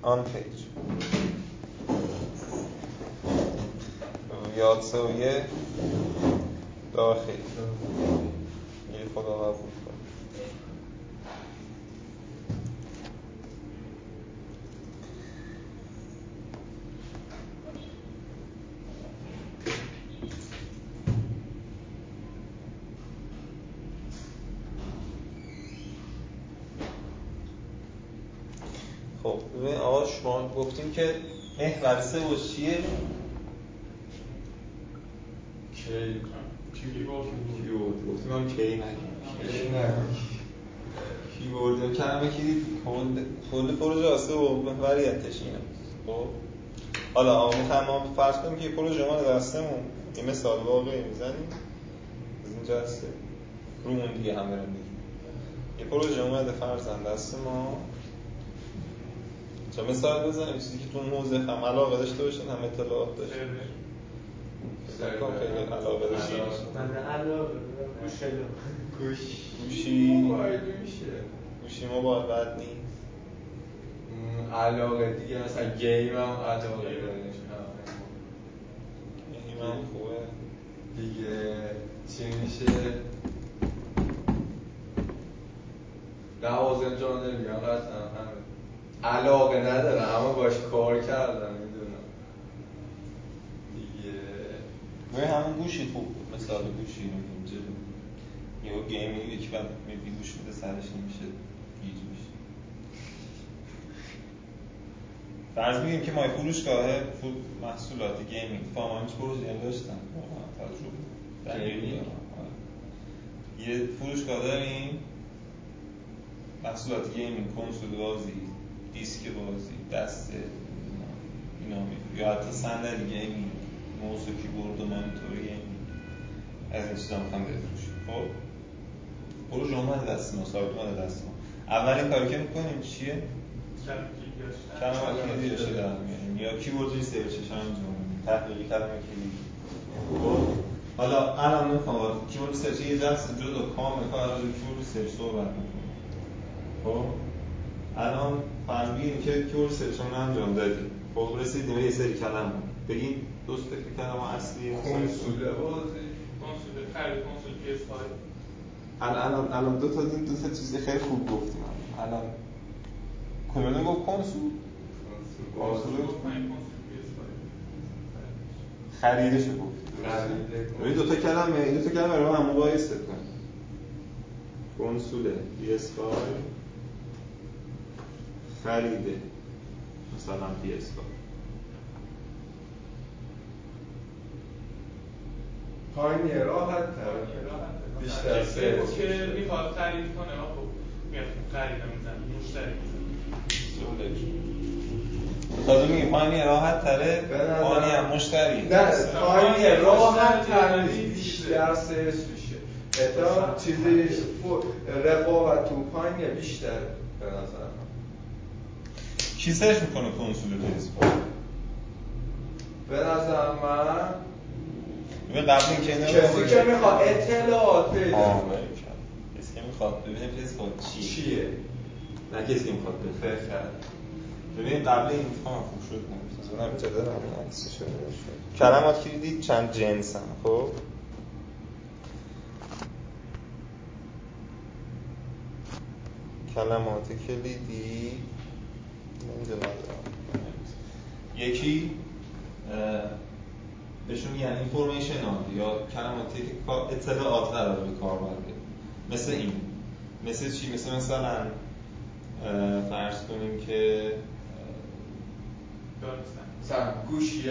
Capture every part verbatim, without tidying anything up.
آن پیج یاد سویه داخل یه خدا قبول کن. خب ببین آقا شما گفتیم که محور سه و چیه؟ کی کیورد گفتیم هم کی نگیم کیورد کلمه کلید کل پروژه آسه و محوریتش اینه. خب حالا آقا میخوام فرض کنیم که یه پروژه ما دستمون یه مثال واقعی میزنیم از اینجا هسته رومون دیگه هم برم بگیم یه پروژه اومده فرضاً دست ما چه مثال بزنیم چیزی که تو موضوع هم علاقه داشته باشین هم اطلاعات داشته باشین خیلی علاقه داشته باشین من علاقه گوش گوشی موبایل میشه گوشی موبایل بد نیست علاقه دیگه مثلا گیم هم علاقه دارش گیم هم خوبه دیگه چی میشه لوازم جانبی هم قطعا همه علاقه ندارم اما باش کار کردم میدونم دیگه باید همون گوشی خوب بود مثال گوشی میگیم جلو یه گیمی یکی بعد میبین گوش میده سرش نمیشه گیج میشه فرض میگیم که ما فروشگاه محصولات گیمینگ فاهم هیچ پروژه هم داشتن تجربه گیمینگ یه فروشگاه داریم محصولات گیمینگ کنسول بازی دیسک بازی دسته اینا میگه یا حتی صندلی گیمینگ موس و کیبورد و مانیتور گیمینگ از این چیزا میخوام بفروشیم. خب پروژه اومده دست ما سایت اومده دست ما اولین کاری که میکنیم چیه؟ کلمه کلیدی رو در میاریم یا کیبورد ریسرچش انجام میدیم تحقیق کلمه کلیدی. خب حالا الان میخوام کیبورد ریسرچ یه جلسه جدا کامل کار راجع به کیبورد ریسرچ صحبت میکنیم. خب الان فرض بگیریم که کیبورد ریسرچمون انجام دادیم. خب رسیدیم به یه سری کلمه بگید دوست تا کلمه اصلی کنسول بازی کنسول خرید کنسول پی اس فایو الان الان دو تا دو تا چیز خیلی خوب گفتیم. الان کدوم گفت کنسول کنسول خریدش رو گفت. این دو تا کلمه این دو تا کلمه رو هم مقایسه کن. کنسول پی اس فایو خریده مثلا پی اس فایو پایینیه راحت تر بیشتر سرچ که میخواد خرید کنه آخو میاد خریدم میزن مشتری تازه میگه پایینیه راحت تره پایینی هم مشتری نه پایینیه راحت تر بیشتر سرچ میشه اتا چیزی رقابت تو پایینیه بیشتر به نظر کی سرچ میکنه کنسول پی اس فایو؟ به نظر من ببین قبل اینکه اینا کسی که میخواد اطلاعات پیدا کنه کسی که میخواد ببینه پی اس فایو چیه چیه نه کسی که میخواد بفهمه. ببین قبل این فهم خوب شد نه نمیشه دارم عکسش رو نشون کلمات کلیدی چند جنسن. خب کلمات کلیدی نمیدونم یکی بهشون میگن اینفورمیشنال یا کلماتی که اطلاعات قراره به کار برده مثل این مثل چی؟ مثل مثلا فرض کنیم که مثلا گوشی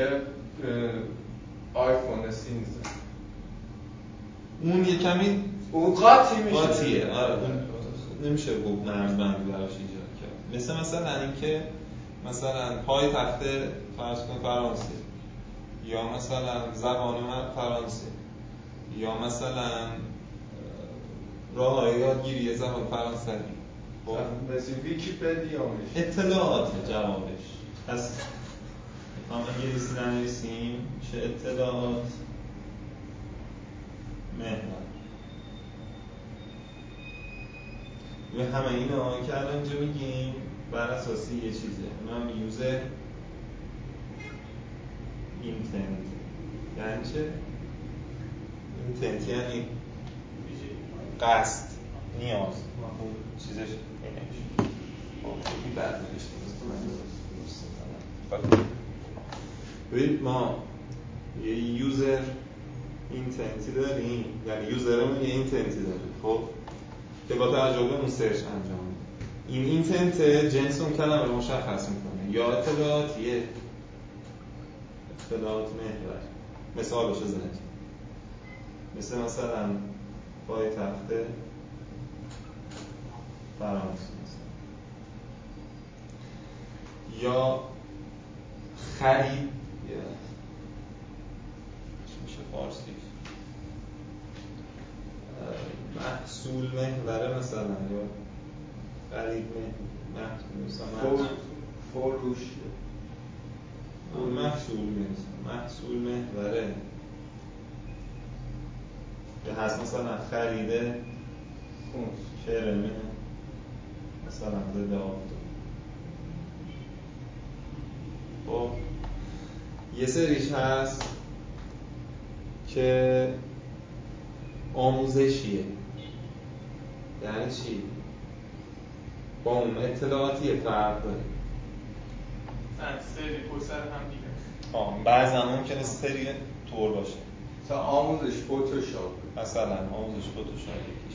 آیفون سیزده اون یه کمی اون قاطی میشه قاطیه آره اون نمیشه گفت مرزبندی براش ایجاد کرد. مثل مثلا اینکه مثلا پای تخت فرض کن فرانسه یا مثلا زبان فرانسه یا مثلا راههای یادگیری زبان فرانسوی مثل ویکی‌پدیا میشه اطلاعات جوابش پس ما انگلیسی ننویسیم میشه اطلاعات محور و همه اینا که الان اینجا میگیم بر اساسی یه چیزه، اونم یوزر اینتنت. یعنی چه؟ اینتنت یعنی قصد، نیاز، اون چیزش اینه میشه. خب خیلی بد نوشته است. ببین ما یه یوزر اینتنتی داریم، یعنی یوزرمون یه اینتنتی داره، خب که با توجه به اون سرچ انجام میده. این اینتنت جنس اون کلمه رو مشخص میکنه، یا اطلاعاتیه، اطلاعات محور. مثالش بزنید، مثل مثلا پایتخت فرانسه یا خرید، یا چی میشه فارسی، محصول محوره مثلا، یا خرید محصول مثلا فروش اون محصول مثلا محصول محوره که هست مثلا خریده کرمه مثلا ضد آفتاب. خب یه سریش هست که آموزشیه. یعنی چی؟ با اون اطلاعاتی فرق داره. سری پوستر هم دیگه. آه بعضا ممکنه سری طور باشه. مثلا آموزش فتوشاپ. مثلا آموزش فتوشاپ یکیش.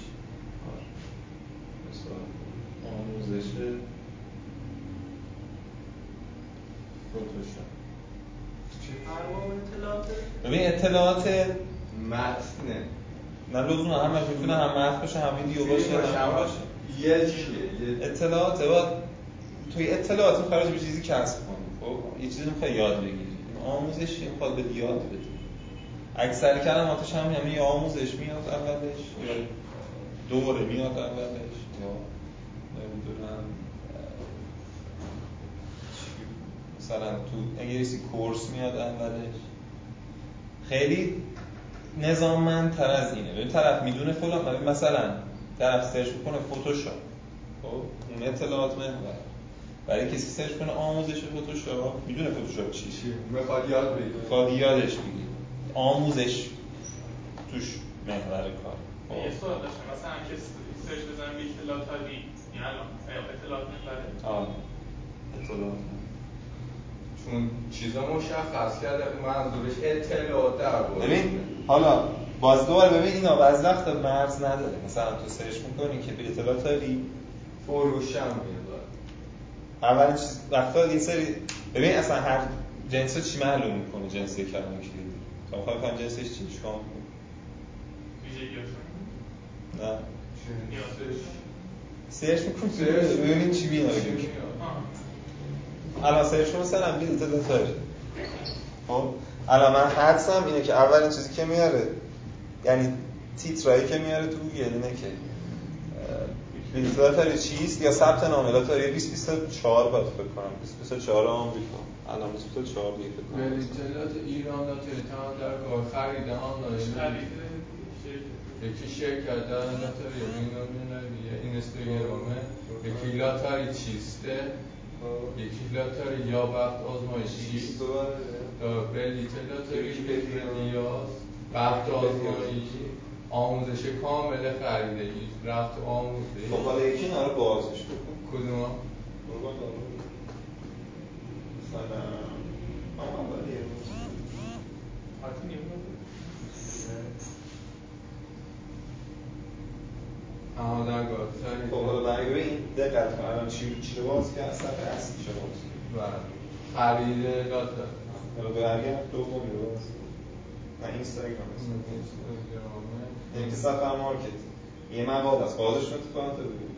مثلا آموزش فتوشاپ. چه فرق با اطلاعات؟ ببین اطلاعات متن. نه لزوما همش میتونه هم متن باشه، هم ویدیو باشه، هم باشه. یه چیه؟ اطلاعات باید توی اطلاعات می‌خوای به چیزی کسب کنی. خب یه چیزی می‌خوای یاد بگیری. آموزشی می‌خواد به یاد بدی. اکثر کلماتش هم یعنی یا آموزش میاد اولش، یا دوره میاد اولش، یا نمیدونم مثلا تو انگلیسی کورس میاد اولش. خیلی نظاممندتر از اینه. ببین طرف میدونه فلان، مثلا طرف سرچ میکنه فتوشاپ، خب اون اطلاعات محور. برای کسی سرچ کنه آموزش فتوشاپ، میدونه فتوشاپ چیه، میخواد یاد بگیره، میخواد یادش بگیره. آموزش توش محور کار. یه سوال داشتم، مثلا که سرچ بزنم به اطلاعاتی، یعنی الان اطلاعات محوره؟ آه اطلاعات چون چیزا مشخص کرده منظورش اطلاعات در بود. ببین حالا باز دوباره ببین اینا بعضی وقتا مرز نداره. مثلا تو سرچ میکنی که به اطلاعات داری فروشم میاد. اول چیز وقتا یه سری ببین اصلا هر جنس چی معلوم میکنه، جنس کلمه کلیدی. تو میخوای بفهم جنسش چیه چیکار میکنی؟ ویژگیاشون؟ نه نیازش؟ سرچ میکنی ببینید چی میاد. الان سرچ کن مثلا بی اطلاعات داری. خب الان من حدسم اینه که اولین چیزی که میاره، یعنی تیترایی که میاره تو گوگل اینه که لاتاری چیست یا ثبت نام لاتاری بیست بیست و چهار باید فکر کنم بیست بیست و چهار آمریکا، الان بیست بیست و چهار دیگه فکر کنم. اطلاعات ایران لاتاری تمام در کار خرید آنلاین. خرید یکی شرکت داره لاتاری بین‌المللی، این اینستاگرامه. یکی لاتاری چیسته، یکی لاتاری یا بخت آزمایشی تا بلیت لاتاری بلیاس بخت آزمایشی آموزش کامل خریدگی رفت آموزش. خب حالا یکی اینا رو بازش بکن. کدوم؟ قربان دارم مثلا آم اولیه حتی نیمون آها در گاه سری. خب حالا برای ببین دقت کن الان چی چی رو باز کرد؟ صفحه اصلی شو باز بله خرید لاتاری. حالا برگرد دومی رو باز نه اینستاگرام اینستاگرامه این که صفحه مارکت یه مقاله است بازش رو تو کانت ببین.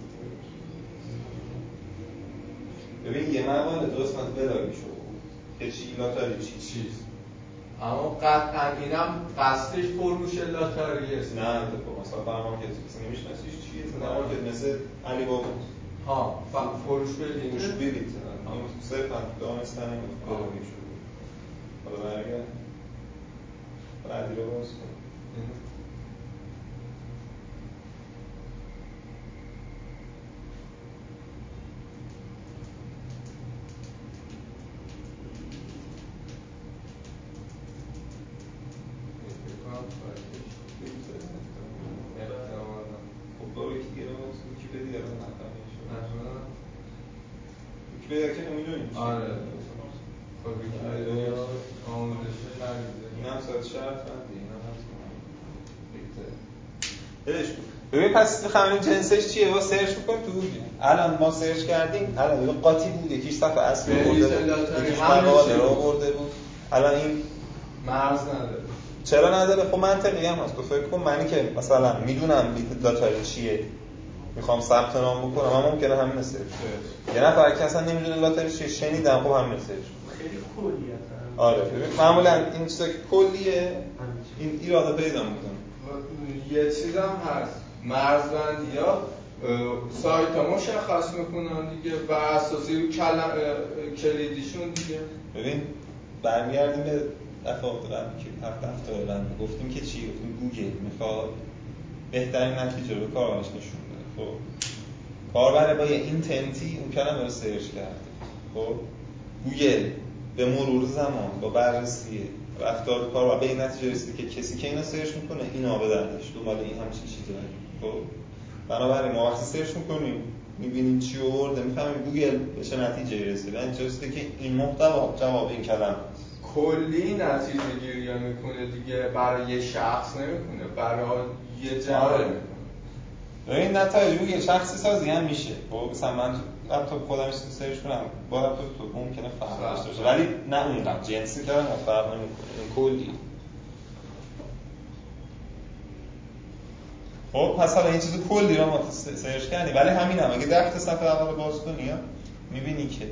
ببین یه مقاله دو قسمت بلاگی شو که چی لاتاری چی چیز اما قطعا اینم قصدش فروش لاتاری است. نه تو مثلا مارکت کسی نمیشناسیش چیه؟ مارکت مثل علی بابا ها فروش بلیط فروش بلیط این صرفا دانستن بلاگی شو. حالا برگرد بعدی رو باز کن. ویکی‌پدیا که نمیدونیم آره خب ویکی‌پدیا آموزش نریزه اینم صد شرط بندی اینم هست برش کن. ببین پس بخوام جنسش چیه با سرچ می‌کنیم تو گوگل. الان ما سرچ کردیم الان ببین قاطی بود یکیش صفحه اصلی برده یکیش مقاله رو برده بود. الان این مرز نداره. چرا نداره؟ خب منطقی هم هست. تو فکر کن منی که مثلا میدونم بیت لاتاری چیه میخوام ثبت نام بکنم اما ممکنه همین سرچ یه نفر که اصلا نمیدونه لاتاری چیه شنیدم خب همین سرچ خیلی کلیه. آره ببین معمولا این چیزا که کلیه این ایراده پیدا میکنه. یه چیز هم هست مرزبندی ها سایت ها مشخص میکنن دیگه و اساسی کلم کلیدیشون دیگه. ببین برمیگردیم به دفعه قبلی که هفت هفته قبل گفتیم که چی؟ گفتیم گوگل میخواد بهترین نتیجه رو به کاربرش نشون بده. خب کاربر با یه اینتنتی اون کلمه رو سرچ کرده. خب گوگل به مرور زمان با بررسی رفتار کاربر به این نتیجه رسیده که کسی که اینو سرچ میکنه اینو به دردش دنبال این همچین چیزی داره. خب بنابراین ما وقتی سرچ میکنیم میبینیم چی آورده میفهمیم گوگل به چه نتیجه رسیده. این رسیده که این محتوا جواب این کلمه کلی نتیجه گیری میکنه دیگه، برای یه شخص نمیکنه، برای یه جمع میکنه. این نتایج روی شخصی سازی هم میشه. خب مثلا من لپتاپ خودم سرچ کنم با لپتاپ تو ممکنه فرق داشته باشه ولی نه اونقدر جنسی داره نه فرق نمیکنه کلی. خب پس حالا این چیز کلی رو ما سرچ کردیم ولی همین هم اگه ده صفحه اول باز کنی میبینی که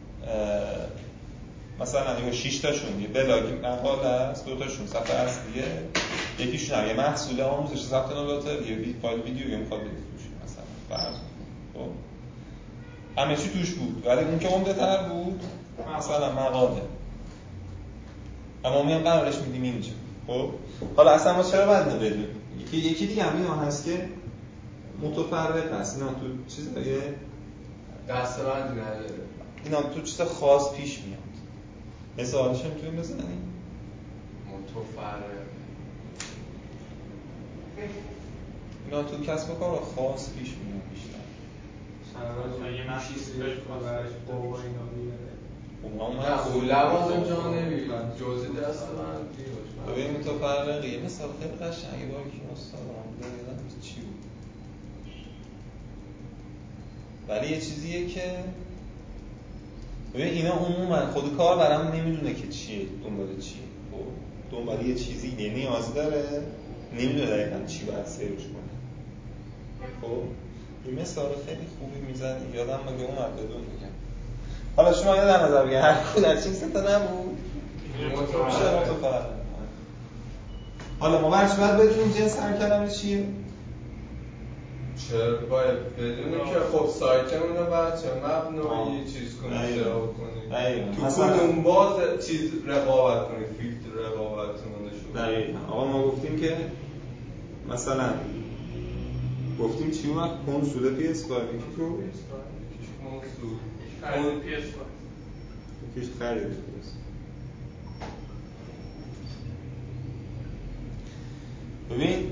مثلا یه شش تاشون یه بلاگ مقاله است، دو تاشون صفحه اصلیه، یکیشون هم یه محصول آموزش ثبت نام لاتاری یه فایل ویدیو که میخواد بفروشه مثلا فرض کن. خب همه چی توش بود ولی اون که عمده‌تر بود مثلا مقاله اما میام قرارش میدیم اینجا. خب حالا اصلا ما چرا باید اینو بدونیم؟ یکی یکی دیگه هم اینا هست که متفرق هست. اینا تو چیزای دسته‌بندی نداره. اینا تو چیز خاص پیش میاد. مثالش میتونیم بزنیم. متفرق اینا تو کسب و کار خاص پیش میاد بیشتر. مثلا یه محصولی برش بابا اینا میاره. نه اون لوازم جانبی جزئی دسته‌بندی باشه. ببین متفرقه یه مثال خیلی قشنگه با کی استاد هم یادم چی بود. ولی یه چیزیه که ببین اینا عموما خود کار برام نمیدونه که چیه دنبال چیه. خب دنبال یه چیزی یه نیاز داره نمیدونه دقیقاً چی باید سرچ کنه. خب این مثال خیلی خوبی میزنی یادم مگه اومد بدون میگم. حالا شما یه در نظر بگیر هر کدوم از این سه تا نبود متفرق. حالا ما برش باید بدونیم جنس هر کلمه چیه؟ چرا باید بدونیم که خب سایتمون رو باید چه مبنایی چیز کنیم سراغ کنیم تو کدوم باز چیز رقابت کنیم فیلتر رقابتمون نشون. دقیقاً آقا ما گفتیم که مثلا گفتیم چی اومد کنسول پی اس فایو یکی کو کنسول خرید پی اس فایو یکیش خرید پی اس. ببین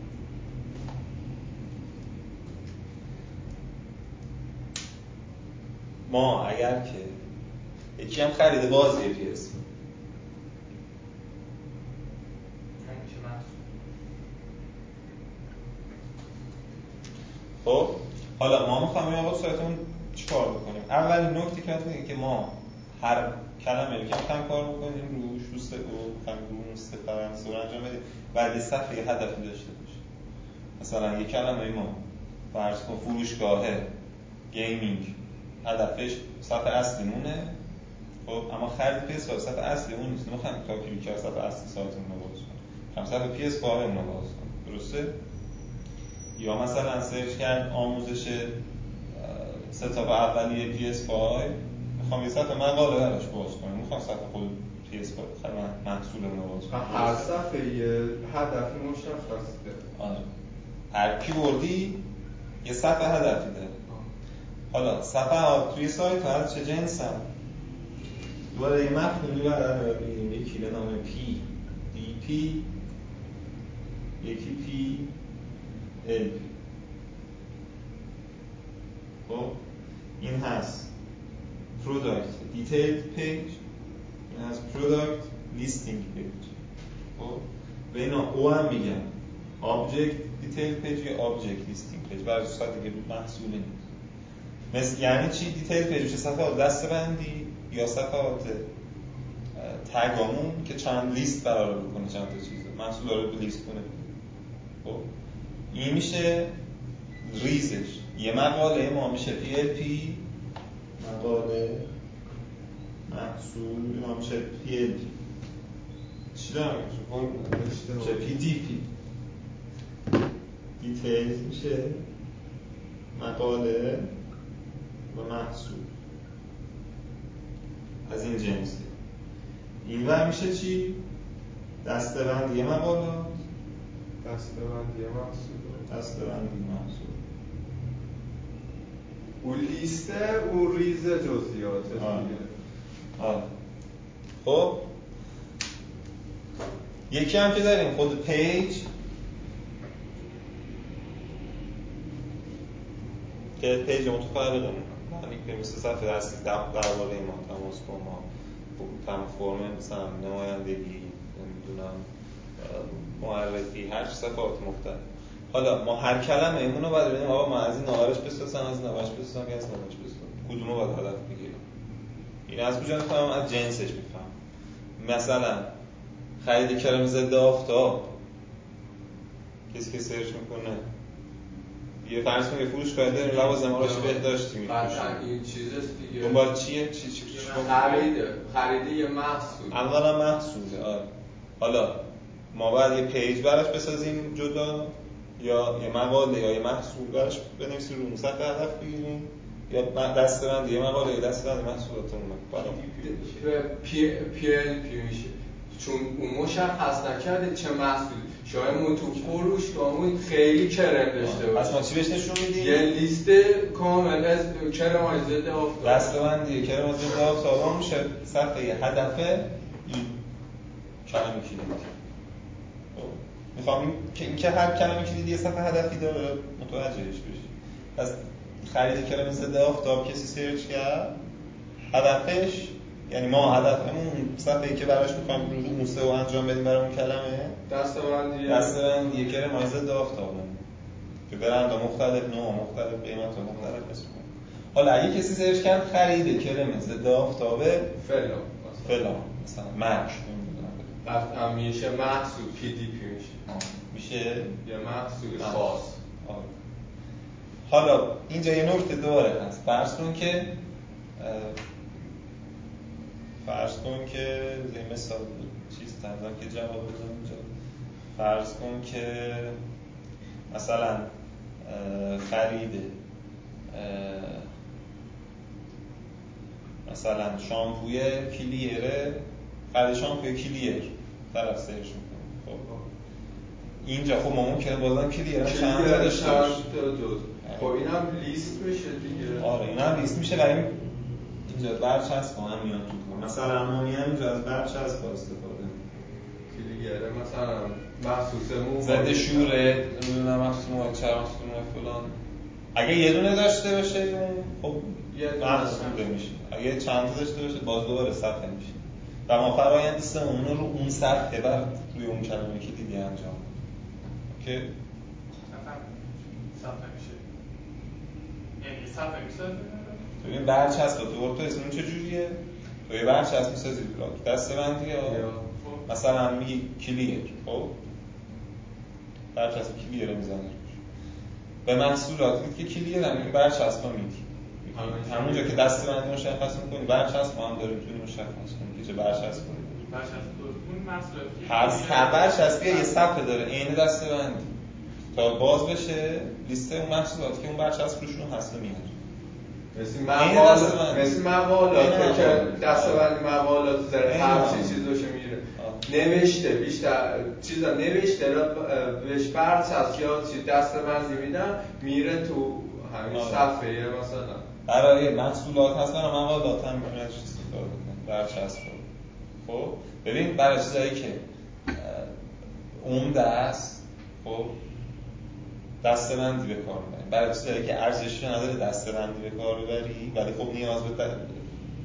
ما اگر که یکی هم خرید بازی پی اس خب حالا ما می‌خوایم آقا سایتمون چیکار بکنیم؟ اولین نکته که اینه که ما هر کلمه رو که می‌خوایم کار بکنیم روش دوست رو می‌خوایم روش استفاده رو انجام بدیم بعد صفحه هدفی داشته باشه. مثلا یک کلمه ما فرض کن فروشگاه گیمینگ هدفش صفحه اصلیمونه. خب اما خرید پی اس فایو صفحه اصلی اون نیست. نمی‌خوایم تا کلیک کردن صفحه اصلی سایتمون رو باز کنیم. هم صفحه پی اس فایو رو باز کنیم. درسته؟ یا مثلا سرچ کرد آموزش ستاپ اولیه پی اس فایو میخوام یه صفحه مقاله براش باز کنم میخوام صفحه خود پی اس فایو خیلی محصول رو باز کنم. هر صفحه یه هدفی مشخصه. آره هر کیوردی یه صفحه هدفی داره. حالا صفحه ها توی سایت ها چه جنس هم دوباره یه مفهومی برای بگیم یکی به نام پی دی پی یکی پی ال پی. خب این هست product detailed page، این از product listing page. خب به اینا او هم میگن object detailed page یا object listing page، برای صورت دیگه محصول نیست. مثل یعنی چی دیتیل پیج؟ میشه صفحات دسته‌بندی یا صفحات تگامون که چند لیست برقرار بکنه، چند تا چیز محصول رو لیست کنه. خب این میشه ریزش. یه مقاله ما میشه پی ال پی، مقاله محصول ما میشه پی ال پی. چی دارم میشه پی دی پی. دیتیل میشه مقاله و محصول از این جنسه. این ور میشه چی؟ دسته‌بندی مقالات، دسته‌بندی محصول، دسته‌بندی محصول. اون لیسته اون ریز جزئیات دیگه. آره. خب یکی هم که داریم خود پیج که پیج متفرقه، یعنی که مثل صفحه دستی درباره ما تماس با ما تم فرم مثلا نمایندگی، نمیدونم معرفی، هر صفات مختلف. حالا ما هر کلمه ایمونو باید ببینیم آقا ما از این نوارش بسازم، از نوارش بسازم یا از نوارش بسازم، کدومو باید هدف بگیرم. این از کجا میفهمم؟ از جنسش میفهمم. مثلا خرید کرم ضد آفتاب کسی که سرچ میکنه یه فرض کنید فروشگاه داریم لوازم‌هاش بهداشتی می‌فروشه. قطعاً این چیزاست دیگه. دنبال چیه؟ چی چی خریده. خریده یه محصول. اولا محصوله. آره. حالا ما باید یه پیج براش بسازیم جدا یا یه مقاله یا یه محصول براش بنویسیم رو صفحه هدف بگیریم یا دسته‌بندی یه مقاله یا دسته‌بندی محصولاتمون برام پی پی ال پی میشه. چون اون مشخص نکرده چه محصولی. شاید ما تو فروشگاهمون خیلی کرم داشته باشه. اصلا چی بهش نشون میدی؟ یه لیست کامل از کرم‌های ضد آفتاب. دسته‌بندی کرم‌های ضد آفتاب میشه صفحه هدف این کلمه کلیدی. میخوام که این که هر کلمه کلیدی یه صفحه هدفی داره متوجهش بشی. پس خرید کرم ضد آفتاب کسی سرچ کرد هدفش، یعنی ما هدفمون صفحه‌ای که براش می‌خوایم رو موسه و انجام بدیم برای اون کلمه دسته‌بندی دسته‌بندی کرم ضد آفتابه که برندها مختلف، نوع مختلف، قیمت‌ها مختلف اسم. حالا اگه کسی سرچ کرد خرید کرم ضد آفتابه فلان فلان مثلا مرش قطعا میشه محصول پی دی پی میشه میشه یه محصول خاص. آه. حالا اینجا یه نکته دوباره هست. فرض کن که فرض کن که یه مثال چیز تنظیم که جواب بدم اینجا. فرض کن که مثلا خرید مثلا شامپوی کلیره، خرید شامپوی کلیر طرف سرچ میکنه. خب اینجا خب ما ممکنه بازم کلیر چند تا داشته باشه. خب اینم لیست میشه دیگه. آره اینم لیست میشه ولی اینجا برچسب با هم میاد تو. مثلا امامی هم اینجا از برچسب استفاده میکنه. کلیره مثلا محسوسمون ضد شوره، نمیدونم محسوسمون چرا محسوسمون فلان. اگه یه دونه داشته باشه اون خب یه محسوسه میشه. اگه چند تا داشته باشه باز دوباره صفحه میشه. و ما فرآیند سمون رو اون صفحه بر روی اون کلمه که دیدی انجام که صفحه میشه. یعنی صفحه میشه. ببین برچسب تو وردپرس چه جوریه؟ تو یه برچسب می‌سازی بلاک دسته‌بندی یا مثلا میگی کلیر، خب برچسب کلیر رو میزنی به محصولات که کلیر هم این برچسب میدی همونجا که دسته‌بندی مشخص می‌کنی برچسب هم داره میتونی مشخص کنی که چه برچسب کنی. برچسب اون محصولات هر هر برچسبی یه صفحه داره عین دسته‌بندی تا باز بشه لیست اون محصولاتی که اون برچسب روشون هست میاد. مثل مقالات مثل مقالات که دسته‌بندی مقالات داره هر چیزی چیزوشه میره نوشته بیشتر چیزا نوشته رو بهش برچسب یا چی دسته‌بندی میدن میره تو همین صفحه مثلا برای محصولات هست برای مقالات هم میتونه استفاده کنه برچسب. خب ببین برای چیزایی که عمده است خب دسته‌بندی به کار می‌بری. برای چیزایی که ارزشی نداره دسته‌بندی به کار ببری ولی خب نیاز به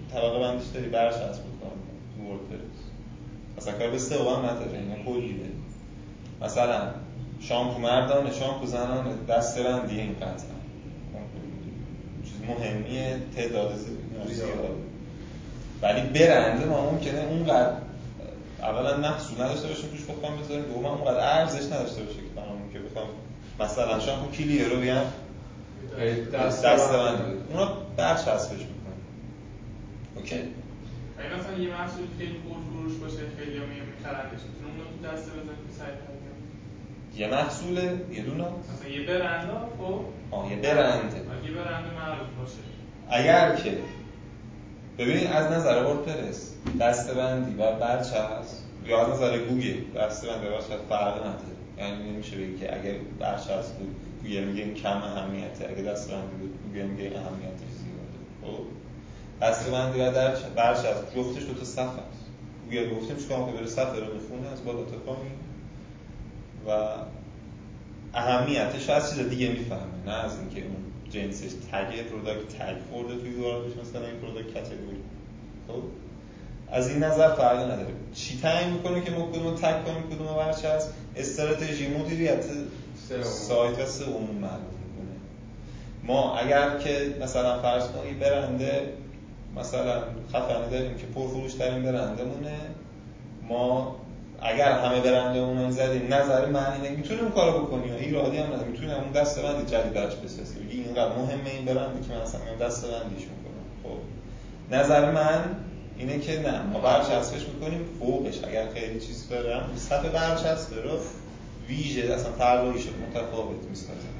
طبقه بندیش داری برش هست بود کار تو وردپرس مثلا کار به سئو هم نداره اینا کلی داره مثلا شامپو مردانه شامپو زنانه دسته بندی این قطعا چیز مهمیه تعداد زیاده ولی برنده ما ممکنه اونقدر اولا محصول نداشته باشیم توش بخوام بذاریم دوم اونقدر ارزش نداشته باشه که برامون که بخوام مثلا شامپو کیلیه رو بیام دسته بندی اونا برچسبش میکنه اوکی اگه مثلا یه محصول خیلی پرفروش باشه خیلی هم میخرندش میتونه اونو تو دسته بزنیم که سعی کنیم یه محصوله یه دونه مثلا یه برنده خب آه یه برنده یه برنده معروف باشه اگر که ببین از نظر وردپرس دسته بندی و برچسب یا از نظر گوگل دسته بندی و برچسب فرق نداره یعنی نمیشه بگی که اگر برچسب بود گوگل میگه کم اهمیته اگه دسته بندی بود گوگل میگه اهمیتش زیاده خب دسته بندی و برچسب جفتش دو تا صفحه است گوگل گفتیم چیکار کنه بره صفحه رو بخونه از بالا تا پایین و اهمیتش از چیز دیگه میفهمه نه از اینکه اون جنسش تگ پروداکت تگ خورده توی یو آر الش مثلا این پروداکت کاتگوری خب از این نظر فرقی نداره چی تعیین میکنه که ما کدومو تگ کنیم کدومو برچسب استراتژی مدیریت سایت و سئو معلوم میکنه ما اگر که مثلا فرض کنید برنده مثلا خفنی داریم که پرفروش ترین برندمونه ما اگر همه برندمون رو زدیم نظر من اینه میتونیم اون کارو بکنیم ایرادی هم نداره میتونیم اون دسته بندی جدید براش بسازیم بگی اینقدر مهمه این برندی که من اصلا میام دسته بندیش میکنم خب نظر من اینه که نه ما برچسبش میکنیم فوقش اگر خیلی چیز داره هم صفحه برچسب رو ویژه اصلا طراحی شده متفاوت میسازم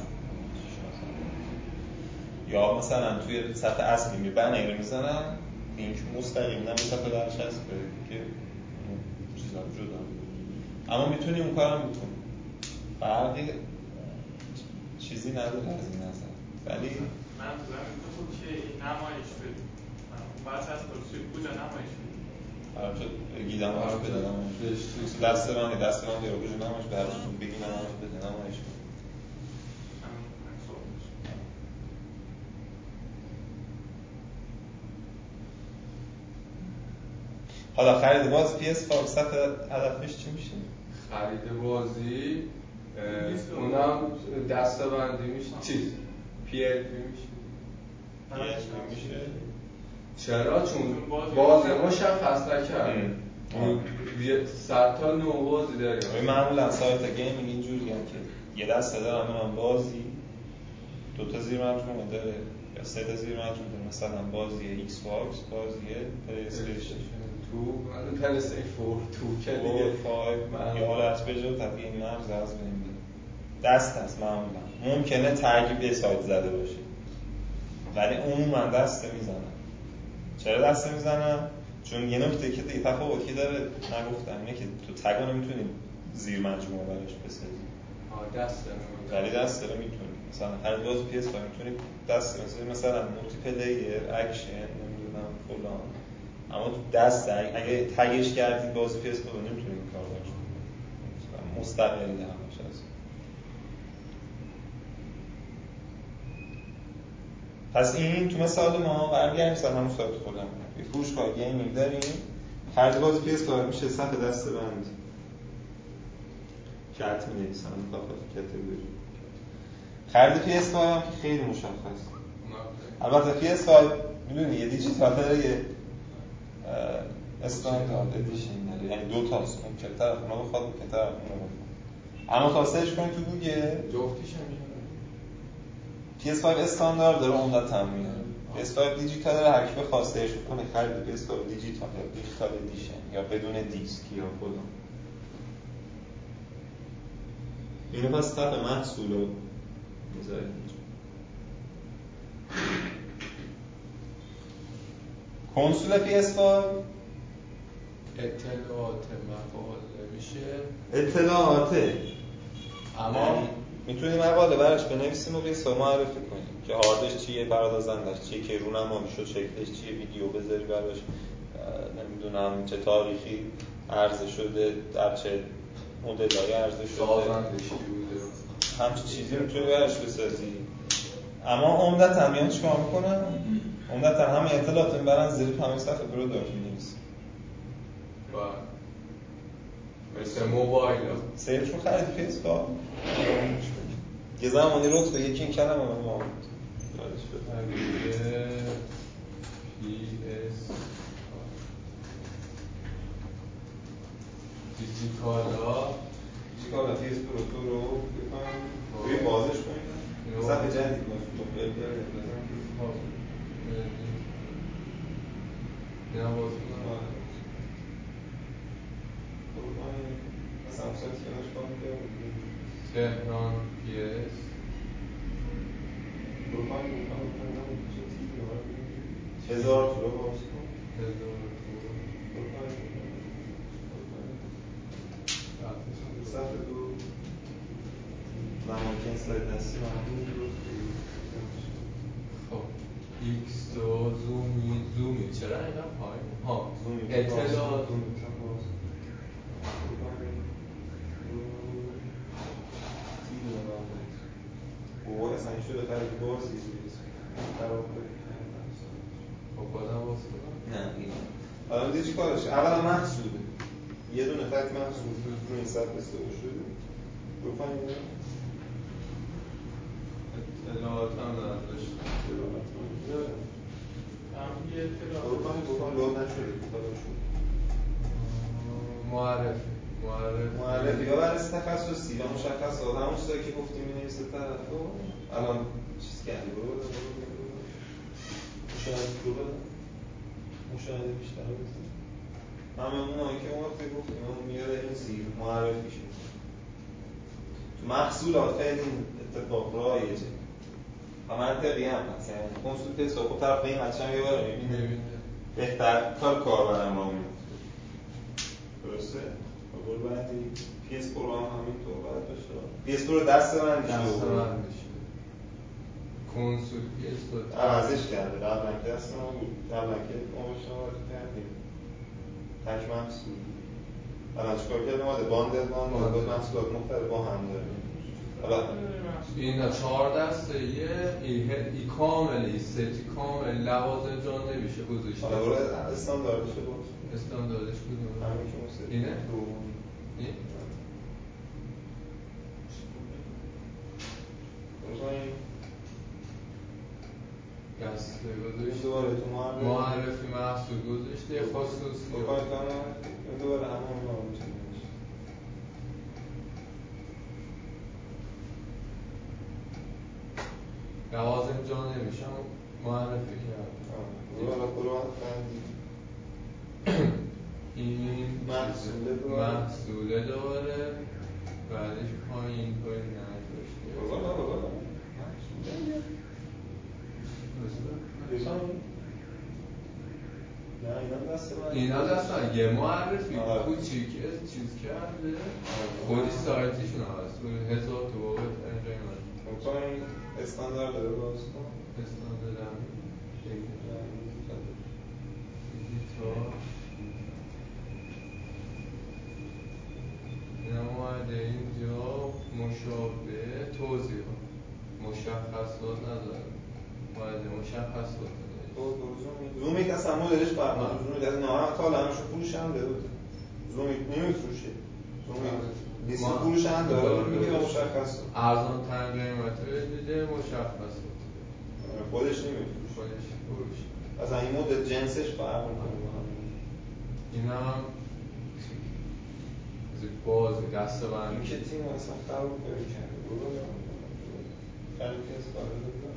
یا مثلا توی صفحه اصلی می بنر میزنن لینک مستقیم نه به صفحه برچسب که چیزا جدا اما میتونی اون کارم بکنی فرقی چیزی نداره از این نظر ولی من تو زمین تو بود که نمایش بدیم برچسب رو توی کجا نمایش بدیم فرق شد بگی نمایش بده نمایش دسته بندی دسته بندی رو کجا نمایش بده هرچون بگی نمایش بده نمایش بده حالا خرید باز پی اس فایو صفحه هدفش چی میشه؟ خرید بازی اونم دسته بندی میشه چیز پی ال پی میشه پی ال پی میشه چرا؟ چون بازی مشخص نکرد صد تا نوع بازی داریم معمولا سایت گیمینگ اینجوری هم که یه دسته دارم من بازی دو تا زیر مجموعه داره یا سه تا زیر مجموعه داره مثلا بازی ایکس باکس بازی پلی استیشن تو من پلی استیشن فور تو که دیگه فایو یا حالت بجا طبیعی این مرز از بین بده دست هست معمولا ممکنه ترکیب به سایت زده باشه ولی عموما دسته میزنن چرا دسته میزنن؟ چون یه نکته که دیگه تفاوتی داره نگفتم اینه که تو تگا نمیتونی زیر مجموعه براش بسازی آه دسته ولی دسته رو میتونی مثلا هر باز پی اس فایو میتونی دسته مثلا مثلا مولتی پلیر اکشن نمیدونم فلان اما تو دسته اگه تگش کردی باز پی اس فایو نمیتونی این کار باشه مستقلی همش هست پس این تو مثال ما برگردیم مثلا همون سایت خودم یه فروشگاه گیمینگ داریم خرید باز پی اس فایو میشه صفحه دسته بند که حتمی نویسم مکافات کاتگوری خرید پی اس فایو هم که خیلی مشخص البته پی اس فایو میدونی یه دیجیتال داره یه استاندارد ادیشن داره یعنی دو تاست اون که طرف اونا بخواد اون که طرف اونا بخواد اما خواستش کنید تو گوگل جفتیش هم میشه پی اس فایو استاندارد داره عمدتاً میاد پی اس فایو دیجیتال داره هر کی بخواستش کنه خرید پی اس فایو دیجیتال یا دیجیتال ادیشن یا بدون دیسک یا کدوم اینو پس طرف محصول رو میذارید کنسول پی اس فایو اطلاعات مقاله میشه اطلاعات اما میتونی مقاله براش بنویسیم و بیس معرفی کنیم که هاردش چیه پردازندش چیه که رونمایی شد شکلش چیه ویدیو بذاری براش نمیدونم چه تاریخی عرضه شده در چه مدل‌های عرضه شده سازندش چی بوده همچین چیزی میتونی براش بسازی اما عمدتاً میان چیکار میکنن عمدتاً همه اطلاعات میبرن زیر همه صفحه برو داک می‌نویسن. بله. مثل موبایل ها. سیلش رو خریدی فیسبوک؟ یه زمانی رفت به یکی این کلمه من ما یادش بده. پی اس دیجیکالا دیجیکالا فیسبوک رو تو رو بکنم روی بازش کنیم صفحه جدید باشه تو فیل داره بزن نه باز کنم مثلا سایت کنش کنم تهران پی اس بکنم بکنم بکنم چه چیزی باید هزار تو رو باز کن هزار تو بکنم صفحه دو زمان که این سلایت نستی محمود رو خب ایکس و زومی زومی چرا اینقدر پایین؟ ها اطلاعات اوه اصلا این شده خیلی بازی خب بازم باز کنم؟ نه این حالا میده چی کارش؟ اولا محصوله یه دونه خط محصول رو این صفحه استفاده شده بکنم اینه اطلاعات هم نداشت اطلاعات هم داره هم یه اطلاعات بکنم بکنم لود نشده کتابه شده معرفی معرفی معرفی یا بررسی تخصصی و مشخص ها همون چیزایی که گفتیم می‌نویسه طرف الان چیز کردی برو برو برو مشاهده برو مشاهده بیشتر بزن همه اونایی که ما وقتی گفتیم اون میاره این زیر معرفی شد تو محصولات خیلی اتفاق رایجه و منطقی هم هست یعنی کنسول حساب خب طرف قیمتش هم یه بار می‌بینه بهتر کار کاربرم را میفته درسته؟ و برو بعدی پی اس پرو هم همینطور باید داشته پی اس پرو دست بندی شده دست بندی شده کنسول پی اس پرو عوضش کرده قبلا که دست من بود قبلا که ما باشتم وارد کردیم تک محصول الان چکار کردیم اومده باندل باندل باید محصولات مختلف با هم داریم حالا این چهار دسته یه ای کامل ای ستی کامل لوازم جان نمیشه گذاشته حالا برو استانداردش رو باز استانداردش کدومه؟ همین که موسیقی اینه؟ دومی این؟ برو این دسته گذاشته دوباره تو معرفی معرفی محصول گذاشته خصوصی با کاری کنم دوباره همون رو میتونی لوازم جا نمیشه معرفی کرد برو برو بندی این محصوله دوباره محصوله دوباره بعدش پایین پایین نداشته برو برو برو محصوله نه اینا دست من اینا دست من یه معرفی کوچیک چیز کرده خودی سایتیشون هست هزار تو بابت قیمت تو این استاندارد رو باز کن استاندارد هم دیجیتال این هم اومده اینجا مشابه توضیح مشخصات نداره اومده مشخصات زومی که اصلا مدلش فرمان زومی که نه تا الان شو فروش هم داره زومی نمیفروشه زومی لیست فروش هم داره میگه مشخص ارزان ترین قیمت دیده مشخص خودش نمیفروشه خودش فروش اصلا این مدل جنسش فرق میکنه با هم این هم باز دسته بندی این که تیم اصلا خراب کاری کرده برو خرید که اسکاره دادن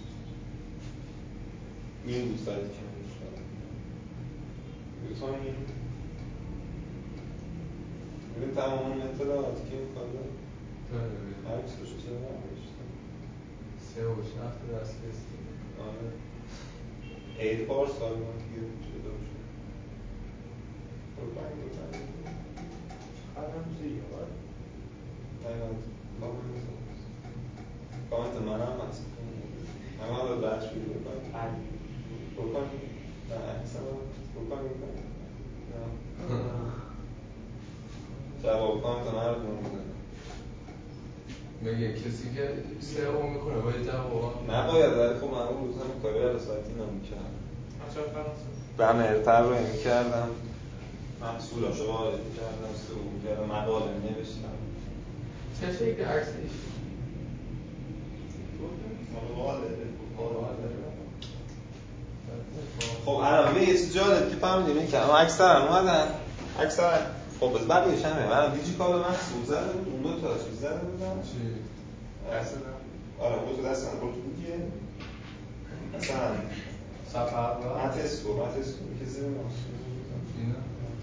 این بود سایتی که من داشتم بکنم این ببین تمام اون اطلاعاتی که میخواد هر چیز روش چرا نمیشتم سه و شفت دست کسی آره عید پارسال من گیر شده شد بکنم بکنم قدم زیاد نیمد کامنت من هم هست همه حالا درش بید بکنم بکنم نه احسان بکنم بکنم جواب کامنت من رو نمیدن میگه کسی که سئو میکنه باید جواب نباید، ولی خب من اون روز هم کاری برای سایت اینا میکردم. چه فرانسه؟ بنرتر رو این کردم، محصولاشو وارد کردم، سئو کردم، مقاله نوشتم. چه شکل عکسش؟ خب الان یه چیز جالب که فهمیدیم این که اکثرا اومدن اکثرا خب از بقیه‌اش همه من دیجیکال من سو زده بود، اون دو تا چیز زده بودن. چی؟ دست دادم. آره دو تا دست دادم پورتوگیه. مثلا سفر ماتسکو ماتسکو که زیر ماسکو اینا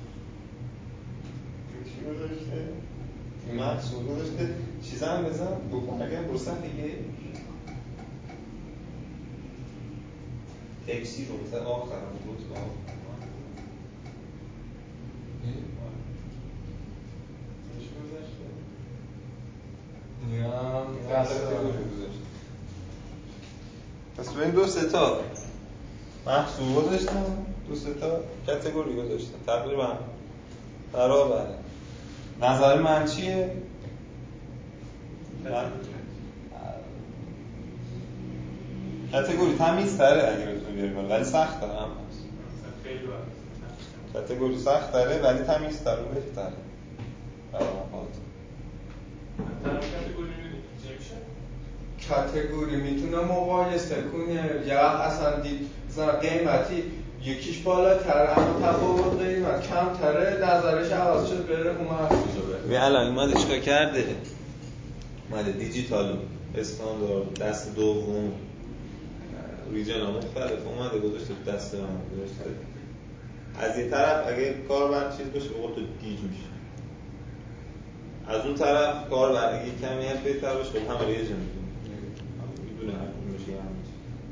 چی گذاشته؟ من سو گذاشته چیزا هم بزن بکنم اگر برو صفحه تکسی رو مثلا آخر بود با چی گذاشته؟ نیم دست پس تو این دو سه تا محصول گذاشتم، دو سه تا کاتگوری گذاشتم تقریبا برابره. نظر من چیه؟ کاتگوری تمیزتره اگه بتونی بیاری بالا، ولی سخت داره هم هست. کاتگوری سخت داره ولی تمیزتره و بهتره. برای خودت. کاتگوری میدونی چی میشه؟ کاتگوری میتونه مقایسه کنه یا اصلا دید مثلا قیمتی یکیش بالاتره اما تفاوت قیمت کمتره، نظرش عوض شد بره اون محصول رو بره. الان اومده چیکار کرده؟ اومده دیجیتال استاندارد دست دوم ریجنال مختلف اومده گذاشته دست من گذاشته. از یه طرف اگه کاربر چیز باشه به قول تو گیج میشه، از اون طرف کاربر اگه کمی حرفه‌ای‌تر باشه خب همه ریجن میدونه هر کدوم میشه همین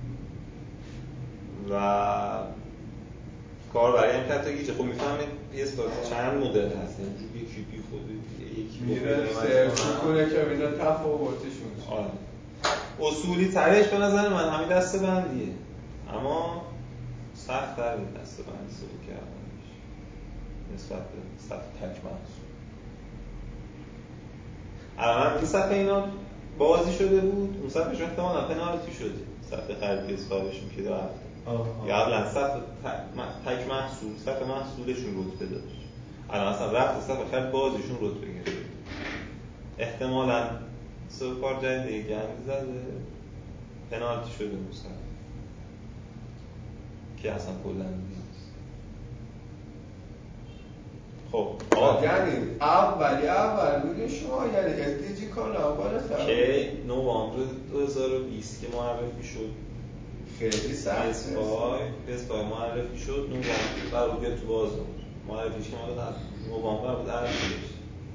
و کاربری هم که تا گیجه خب میفهمه پی اس چند مدل هست، یعنی یکی پی خود یکی میره سرچ کنه که ببینه تفاوتشون چیه. آره اصولی ترش به نظر من همین دسته بندیه، اما سخت تر این دسته بندی سرو کردنش نسبت به صفحه تک محصول. الان این صفحه اینا بازی شده بود، اون صفحهش احتمالا پنالتی شده، صفحه خرید اسکالشون که رفته یا قبلا صفحه تک محصول صفحه محصولشون رتبه داشت، الان اصلا رفته صفحه خرید بازیشون رتبه گرفته. احتمالا صفحه کار جدیده گندی زده پنالتی شده موسیقی که اصلا کلا نیست. خب یعنی اولی اول بودین شما یعنی از دیجیکال اول سر که نوامبر دو هزار و بیست که معرفی شد خیلی سخت پی اس فایو پی اس فایو معرفی شد نوامبر قرار بیاد تو بازار معرفیش که مال نوامبر بود ارزش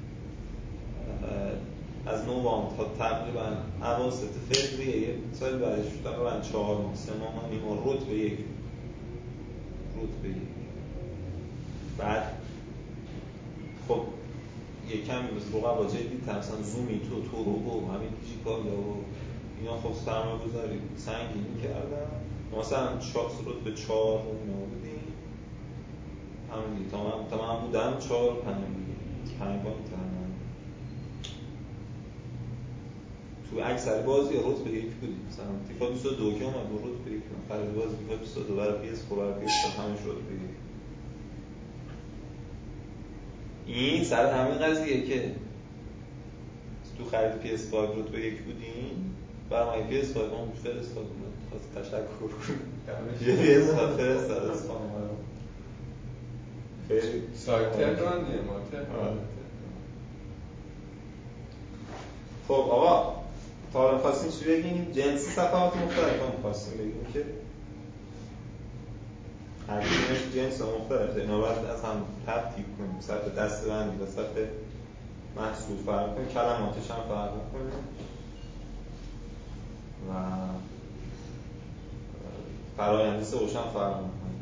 از نوامبر تا تقریبا اواسط فوریه یه سال بعدش تقریبا چهار ماه سه ماه نیم رتبه یک رتبه یک بعد خب یه کمی بس رقبا جدید تر مثلا زومی تو تو رو و همین دیجیکال و اینا خب سرمایه گذاری سنگینی کردن مثلا شاکس رتبه چهار رو اینا بودیم همین تا من تا من بودم چهار پنج پنج بار میتونم تو اکثر بازی رتبه یک بودیم، مثلا فیفا بیست و دو که اومد رتبه یک خرید بازی فیفا بیست و دو برای پی اس فور برای پی اس همش رتبه یک. این سر همین قضیه که تو خرید پی اس فایو رتبه یک بودیم برای پی اس فایو اون فرستاد اومد خواست تشکر کنم یه پی اس فایو فرستاد اسپام خیلی سایت تهرانیه ما تهران. خب آقا تا حالا خواستیم چی بگیم؟ جنسی صفحات مختلف هم خواستیم بگیم که هر کدومش جنس مختلفه، اینا باید از هم ترتیب کنیم، صفحه دسته‌بندی و صفحه محصول فرق کنیم، کلماتش هم فرق کنیم و فرآیند سئوش هم فرق کنیم.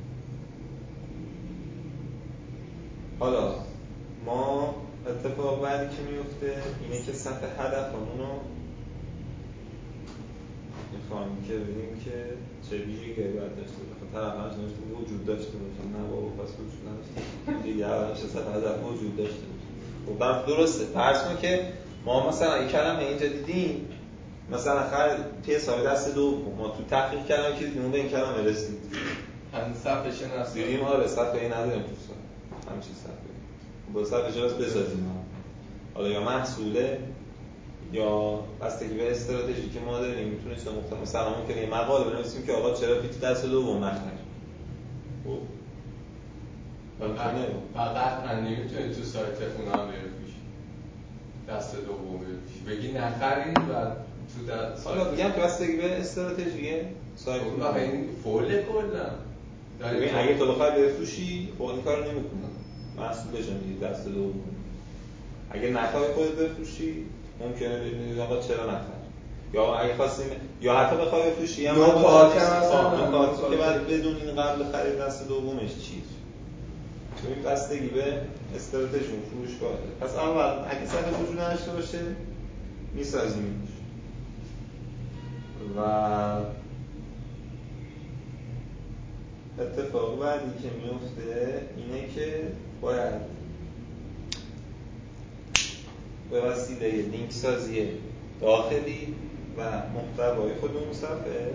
حالا ما اتفاق بعدی که میفته اینه که صفحه هدفمون رو میخوایم که ببینیم که چه ویژگی باید داشته باشه. طرف همش نوشته وجود داشته باشه، نه بابا پس وجود نداشته باشه، دیگه همش صفحه هدف وجود داشته باشه. خب درسته فرض کن که ما مثلا این کلمه اینجا دیدیم مثلا خیلی توی صفحه دست دوم ما تو تحقیق کردیم که دیدیم به این کلمه رسید همین صفحه شناسی دیدیم آره صفحه این نداریم تو صفحه همچین صفحه با صفحه شناس بسازیم حالا یا محصوله یا بستگی به استراتژی که ما داریم میتونه چه مختلف مثلا ممکنه یه مقاله بنویسیم که آقا چرا پیت دست دوم نخریم خب فقط نمیتونید تو سایت اونا هم برویش دست دوم برویش بگی نخرید و تو دست حالا میگم که بستگی به استراتژی سایت اونا این فوله کلا ببین اگه تو بخوای بفروشی خب این کارو نمیکنه محصول بجنی دست دوم اگه نخوای خودت بفروشی ممکنه ببینید آقا چرا نخرید یا اگه خواستیم یا حتی بخوای بفروشی یا کارت مثلا کارتی که بعد بدون این قبل خرید دست دومش چیز چون بستگی به استراتژی فروشگاه پس اول اگه صفحه وجود نداشته باشه میسازیمش و اتفاق بعدی که میفته اینه که باید به وسیله لینک سازی داخلی و محتوای خود اون صفحه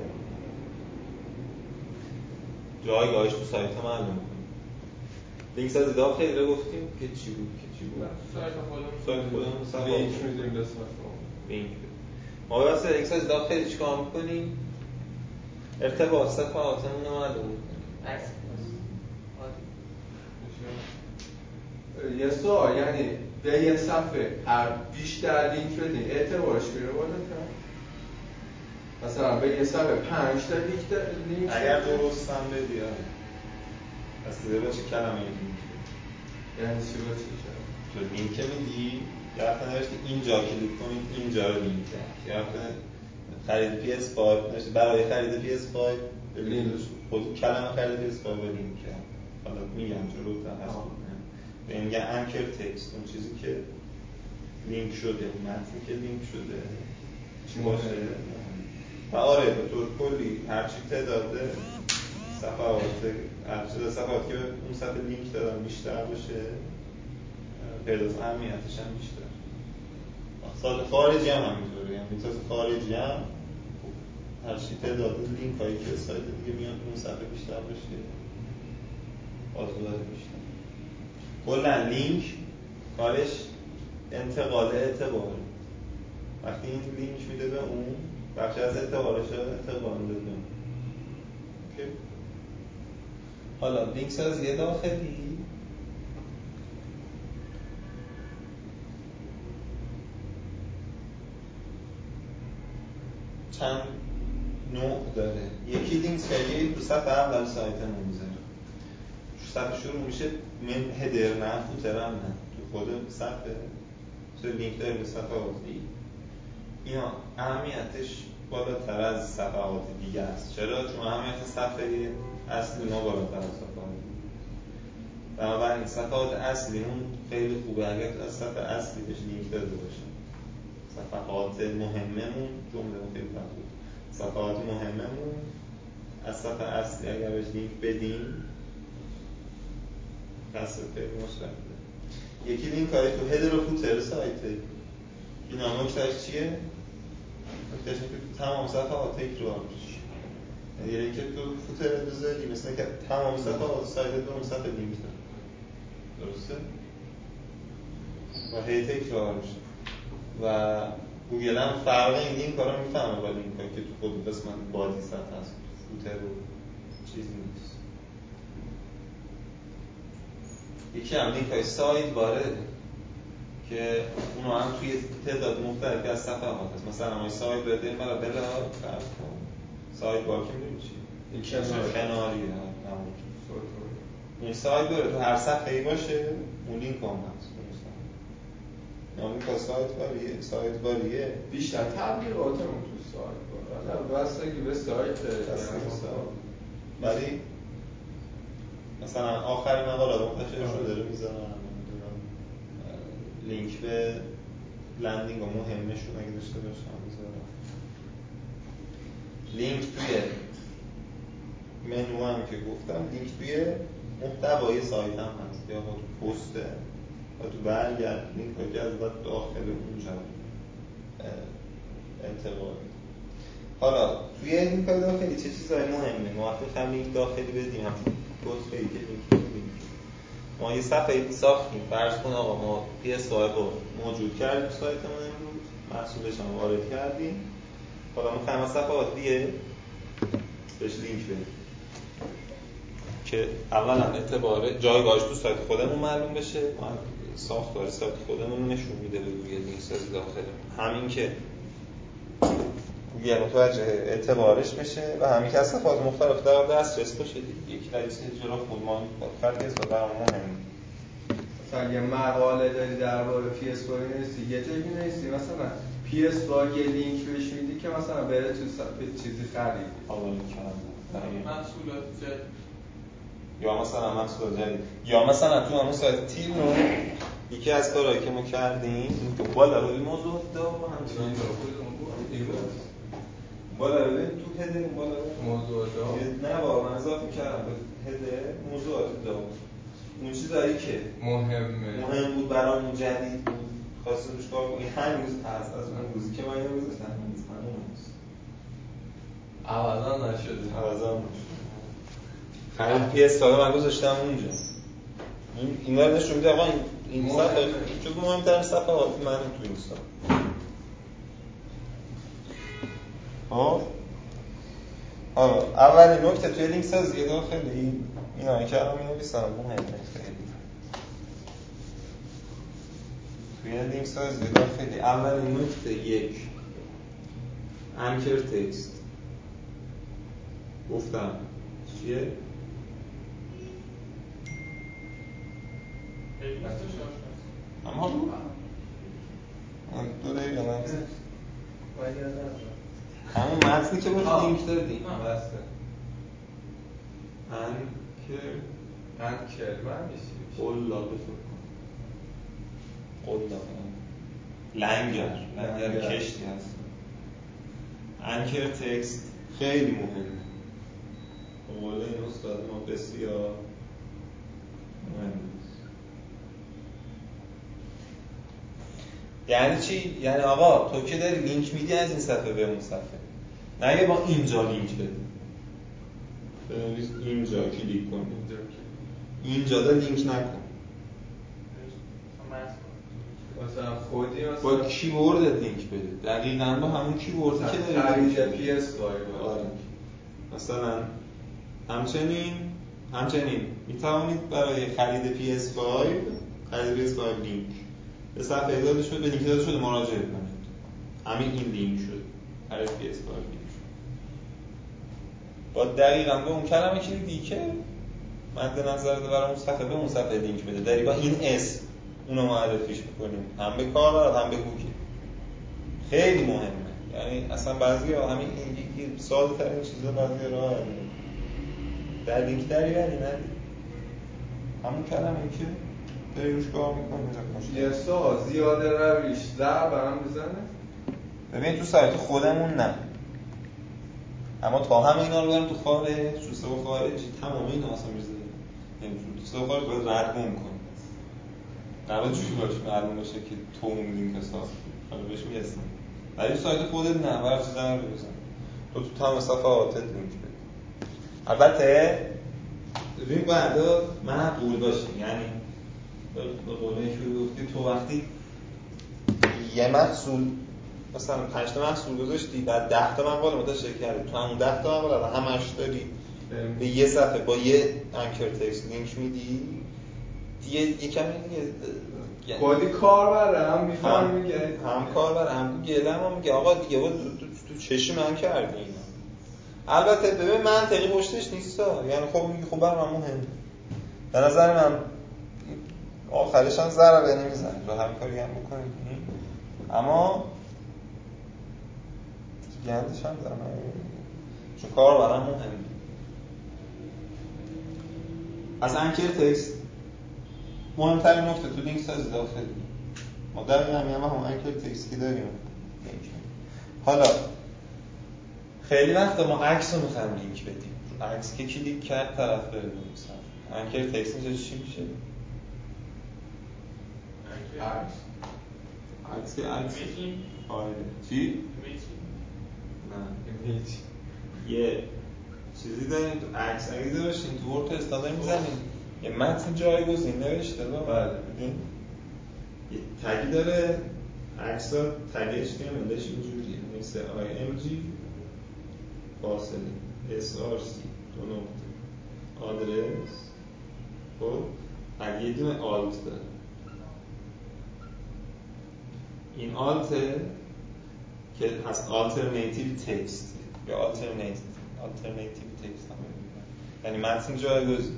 جایگاهش تو سایت ها معلوم کنیم. لینک سازی داخلی رو گفتیم که چی بود که چی بود سایت خودمون سایت خودمون صفحه لینک میدیم به صفحه لینک ما به وسیله لینک سازی داخلی چیکار می‌کنیم؟ ارتباط صفحاتمون رو معلوم می‌کنیم. یه سوال یعنی به یه صفحه هر بیشتر لینک بدین اعتبارش میره بالاتر مثلا به یه صفحه پنج تا لینک اگر درست هم بدی پس دیده با چه کلمه لینک یعنی چی با چی شد؟ تو لینک میدی یا حتی نوشته اینجا کلیک کنید اینجا رو لینک کنید یا حتی خرید پی اس فایو نوشته برای خرید پی اس فایو ببینید خود کلمه خرید پی اس فایو رو لینک کرد حالا میگم جلو تا هست به این میگن انکر تکست اون چیزی که لینک شده متنی که لینک شده چی باشه و آره به طور کلی هرچی تعداد صفحات هرچی صفحات که اون صفحه لینک دادن بیشتر باشه پیداز اهمیتش هم بیشتر سال خارجی هم همینطوره یعنی تاز خارجی هم هرچی تعداد لینک هایی که سایت دیگه میان اون صفحه بیشتر باشه بازداره بیشتر کلا لینک کارش انتقال اعتباره وقتی این لینک میده به اون بخشی از اعتبارش رو اعتبار میده به اون اوکی حالا لینک سازی داخلی چند نوع داره یکی لینک سازی تو صفحه اول سایتمون میذاره صفحه شروع میشه من هدر نه فوتر هم نه تو خود صفحه تو لینک داریم به صفحاتی اینا اهمیتش بالاتر از صفحات دیگه است چرا؟ چون اهمیت صفحه اصلی ما بالاتر از صفحات بنابراین صفحات اصلیمون خیلی خوبه اگر از صفحه اصلی بهش لینک داده باشه صفحات مهممون جمله خیلی خوب صفحات مهممون از صفحه اصلی اگر بهش لینک بدیم تاثیر خیلی مثبته یکی لینک های تو هدر و فوتر سایته این نکتهش چیه؟ نکتهش که تو تمام صفحات تکرار میشه یعنی لینک تو فوتر بذاری مثل که تمام صفحات سایت به اون صفحه لینک داره درسته؟ و هی تکرار میشه و گوگل هم فرق این لینک ها رو میفهمه با لینک هایی که تو خود قسمت بادی صفحه هست فوتر و چیزی نیست یکی هم لینک های ساید وارد که اونا هم توی تعداد مختلفی از صفحات هست مثلا ما ساید وارد این برای بلا فرق کن ساید بار که میدونی چی؟ این کناری کناری این ساید وارد تو هر صفحه ای باشه اون لینک هم هست نامی که سایت باریه سایت باریه بیشتر تبلیغاتمون تو سایت باریه بستگی به سایت ولی مثلا آخرین مقاله منتشر شده داره میذارن لینک به لندینگ و مهمشون اگه داشته باشن میذارن لینک توی منو هم که گفتم لینک توی محتوای سایت هم هست یا تو پست و تو برگرد لینک که از بعد داخل اونجا انتقال. حالا توی لینک داخلی چه چیزای مهمه؟ ما وقتی می‌خوایم لینک داخلی بدیم هم گفت خیلی که لینک بدیم. ما یه صفحه ساختیم، فرض کن آقا ما پی اس فایل رو موجود کردیم تو سایتمون امروز، محصولش هم وارد کردیم. حالا می‌خوایم از صفحه عادیه بهش لینک بدیم که اولا اعتبار جایگاهش تو سایت خودمون معلوم بشه، ما ساختار سایت خودمون نشون میده به گوگل لینک سازی داخل، همین که گوگل متوجه اعتبارش بشه و همین که از صفحات مختلف در دسترس باشه. یکی رئیس اجرا خودمان فرق است و برام مهمه. مثلا یه مقاله داری درباره پی اس فایل نیستی، یه جایی نیستی مثلا پی اس فایل یه لینک بهش میدی که مثلا بره تو به چیزی خرید. حالا کردم محصولات جدید یا مثلا محصولات جدید یا مثلا تو همون سایت تیم رو یکی از کارهایی که ما کردیم بالا روی موضوع داره همین بالا روی تو هدر بالا موضوع داره نه با من اضافه کردم به هدر موضوعات داره اون چیزایی که مهمه مهم بود برامون جدید بود خواستیم روش کار کنیم هنوز هست از اون روزی که من اینو گذاشتم هنوز هست عوضا نشده عوضا نشده خرید پی اس فایل من گذاشتم اونجا این اینا رو نشون میده آقا این این صفحه چون مهمترین صفحه من تو اینستا. خب حالا اولین نکته توی لینک سازی داخلی اینا که الان می‌نویسم مهمه خیلی. توی لینک سازی داخلی اولین نکته یک انکر تکست گفتم چیه؟ اما دو دقیقه نمیست همون متنی که باید لینک دادیم بسته انکر انکر من میشیم قلا بفرد قلا لنگر لنگر کشتی هست انکر تکست خیلی مهمه قول این استاد ما بسیار مهمه. یعنی چی؟ یعنی آقا تو که داری لینک میدی از این صفحه به اون صفحه نگه با اینجا لینک بدی بنویس اینجا کلیک کن اینجا دا لینک نکن مثلا خودی مثلا با کیورد لینک بده دقیقاً با همون کیوردی که داری خرید پی اس فایل آره مثلا همچنین همچنین میتوانید برای خرید پی اس فایل خرید پی اس فایل لینک به صفحه داده شده به لینک داده شده مراجعه کنید همین این لینک شد خرید پی اس فایل لینک شد با دقیقاً به اون کلمه کلیدی که مد نظر داره برای اون صفحه به اون صفحه لینک بده داری با این اسم اونو معرفیش میکنیم هم به کاربر هم به گوگل خیلی مهمه. یعنی اصلا بعضیا همین این ساده ترین چیزا بعضی راه در لینک داری ولی نداری همون کلمه که داری روش کار میکنی یه سا زیاده رویش ضرب هم بزنه ببین تو سایت خودمون نه اما تا همه اینا رو برم تو خارج تو سو خارجی تمام اینا اصلا میذاره نمیتونی تو سو خارج باید ردگم کنی نباید جوری باشه معلوم باشه که تو اون لینک ساختی حالا بهش میرسیم ولی سایت خودت نه برای چیز هم رو بزن تو تو تمام صفحاتت لینک بدی. البته ببین بعدا معقول باشه یعنی به قوله که گفتی تو وقتی یه محصول مثلا پنج تا محصول گذاشتی بعد ده تا مقاله منتشر کردی تو همون ده تا مقاله همش داری به یه صفحه با یه انکر تکست لینک میدی دیگه یکم دیگه خودی کاربر هم میفهم میگه هم کاربر هم گوگل هم میگه آقا دیگه تو تو چشم من کردی اینا. البته ببین منطقی پشتش نیستا یعنی خب میگه خب برام مهمه به نظر من آخرش هم ضربه نمیزنه تو همین کاری هم بکنید اما گندش هم دارم چون کار برام مهمه. از انکر تکست مهمترین نکته تو لینک سازی داخلی ما دقیقا همین هم انکر تکستی داریم. حالا خیلی وقتا ما عکس رو میخوایم لینک بدیم عکس که کلیک کرد طرف بره مثلا انکر تکست میشه چی میشه عکس عکس که عکس میتیم آره چی؟ میتیم نه هیچ یه چیزی داریم تو عکس اگه داشتیم تو ورد استفاده می‌زنیم یه متن جایگزین نوشته بله ببین یه تگی داره عکس‌ها تگ اچ تی ام الش اینجوریه مثل آی ام جی فاصله اس آر سی دو نقطه آدرس خب اگه یه دونه آلت داره این آلت که هست alternative text یا alternative alternative text هم میگن یعنی متن جایگزین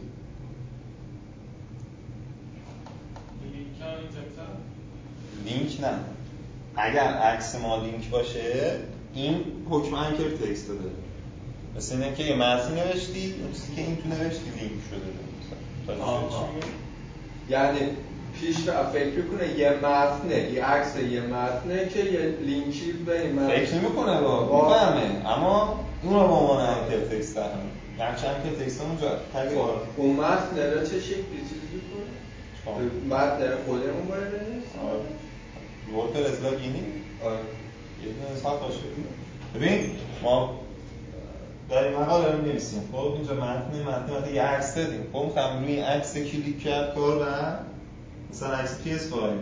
لینک نه اگر عکس ما لینک باشه این حکم انکر تکست داره مثل اینه که یه متن نوشتی اون چیزی که این تو نوشتی لینک شده آها. یعنی پیش فکر کنه یه متنه یه عکس یه متنه که یه لینکی به این متن فکر نمی‌کنه با میفهمه اما اون رو به عنوان انکر تکست داره یعنی چند انکر تکست اونجا تگ اون متن رو چه شکلی چیز می‌کنه متن خودمون باید بنویسیم آره وردپرس لاگینی آره یه دونه حساب باشه ببین ما داریم مقاله رو می‌نویسیم خب اینجا متن متن وقتی یه عکس دادیم خب می‌خوام روی عکس کلیک کرد کار بعد مثلا عکس پی اس فایل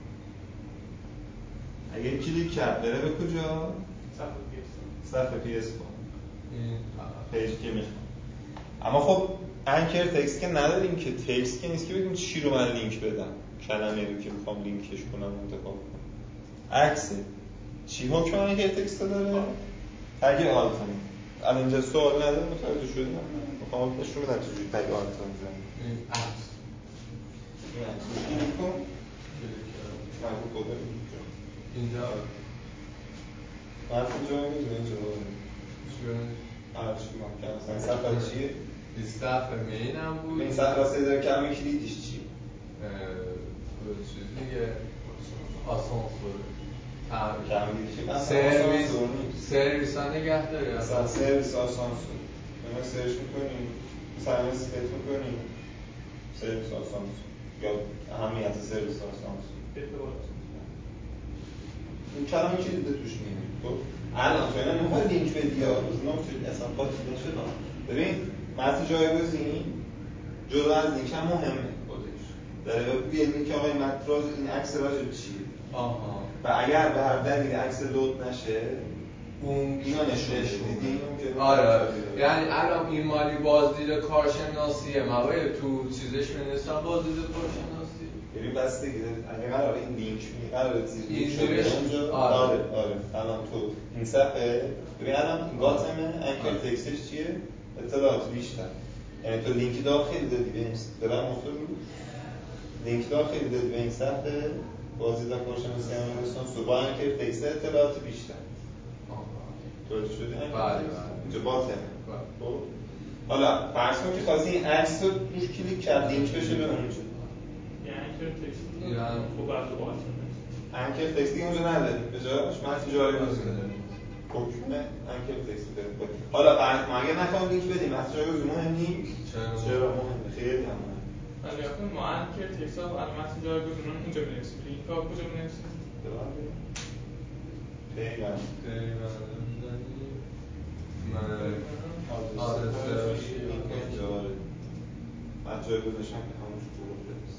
اگه کلیک کرد بره به کجا صفحه پی اس فایل پیج که می‌خوام اما خب انکر تکست که نداریم که تکست که نیست که بگیم چی رو من لینک بدم کلمه رو که می‌خوام لینکش کنم انتخاب کنم عکس چی حکم انکر تکست داره تگ آلترناتیو الان اینجا سوال نداره متوجه شدیم میخوام نشون بدم چجوری تگ آلترناتیو میزنم این عکس این عکس رو کلیک کن مربوط کده اینجا اینجا مربوط جا میگه اینجا هرچی ما کنم مثلا صفحه چیه؟ این صفحه مین هم بود این صفحه سه داره کلمه کلیدیش چیه؟ چیز دیگه آسانسور سرویس سرویس ها نگه داره مثلا سرویس آسانسور ما سرچ میکنیم مثلا سیلکت میکنیم سرویس آسانسور یا اهمیت سرویس آسانسور این کلمه چی دیده توش میبینیم خب الان تو اینا میخوای لینک بدی یا نمیتونی اصلا قاطی نشه ببین متن جایگزین جدا از لینک هم مهمه خودش داره بگو یه لینک آقای متن این عکس راجع چیه آها و اگر به هر دلیل عکس لود نشه اون اینا نشون دیدیم آره یعنی الان این مالی بازدید کارشناسیه موقع تو چیزش می‌نویسن بازدید کارشناسی ببین بستگی داره اگه قراره این لینک می قراره زیر لینک زیرش اونجا آره آره آره الان تو این صفحه ببین الان این گاتم انکر تکستش چیه اطلاعات بیشتر یعنی تو لینک داخلی دادی به این ببر مفتر رو لینک داخلی دادی به این صفحه بازدید کارشناسی هم سو با انکر تکست اطلاعات بیشتر درست شده بله اینجا باطنه خب حالا فرض کن که خواستی این عکس رو روش کلیک کرد لینک بشه به اونجا یعنی انکر تکست یعنی خوب از باطن انکر تکست دیگه اونجا نداریم به جاش متن جایگزین داریم حکم انکر تکست داریم حالا فرض ما اگه نخوام لینک بدیم متن جایگزین مهم نیست چرا مهمه خیلی هم مهمه ولی آخه ما انکر تکست ها الان متن جایگزین اونجا بنویسیم لینک ها کجا بنویسیم پیوند پیوند من آدرس لینک اینجا آره متن جایگزینش هم همون جور بفرست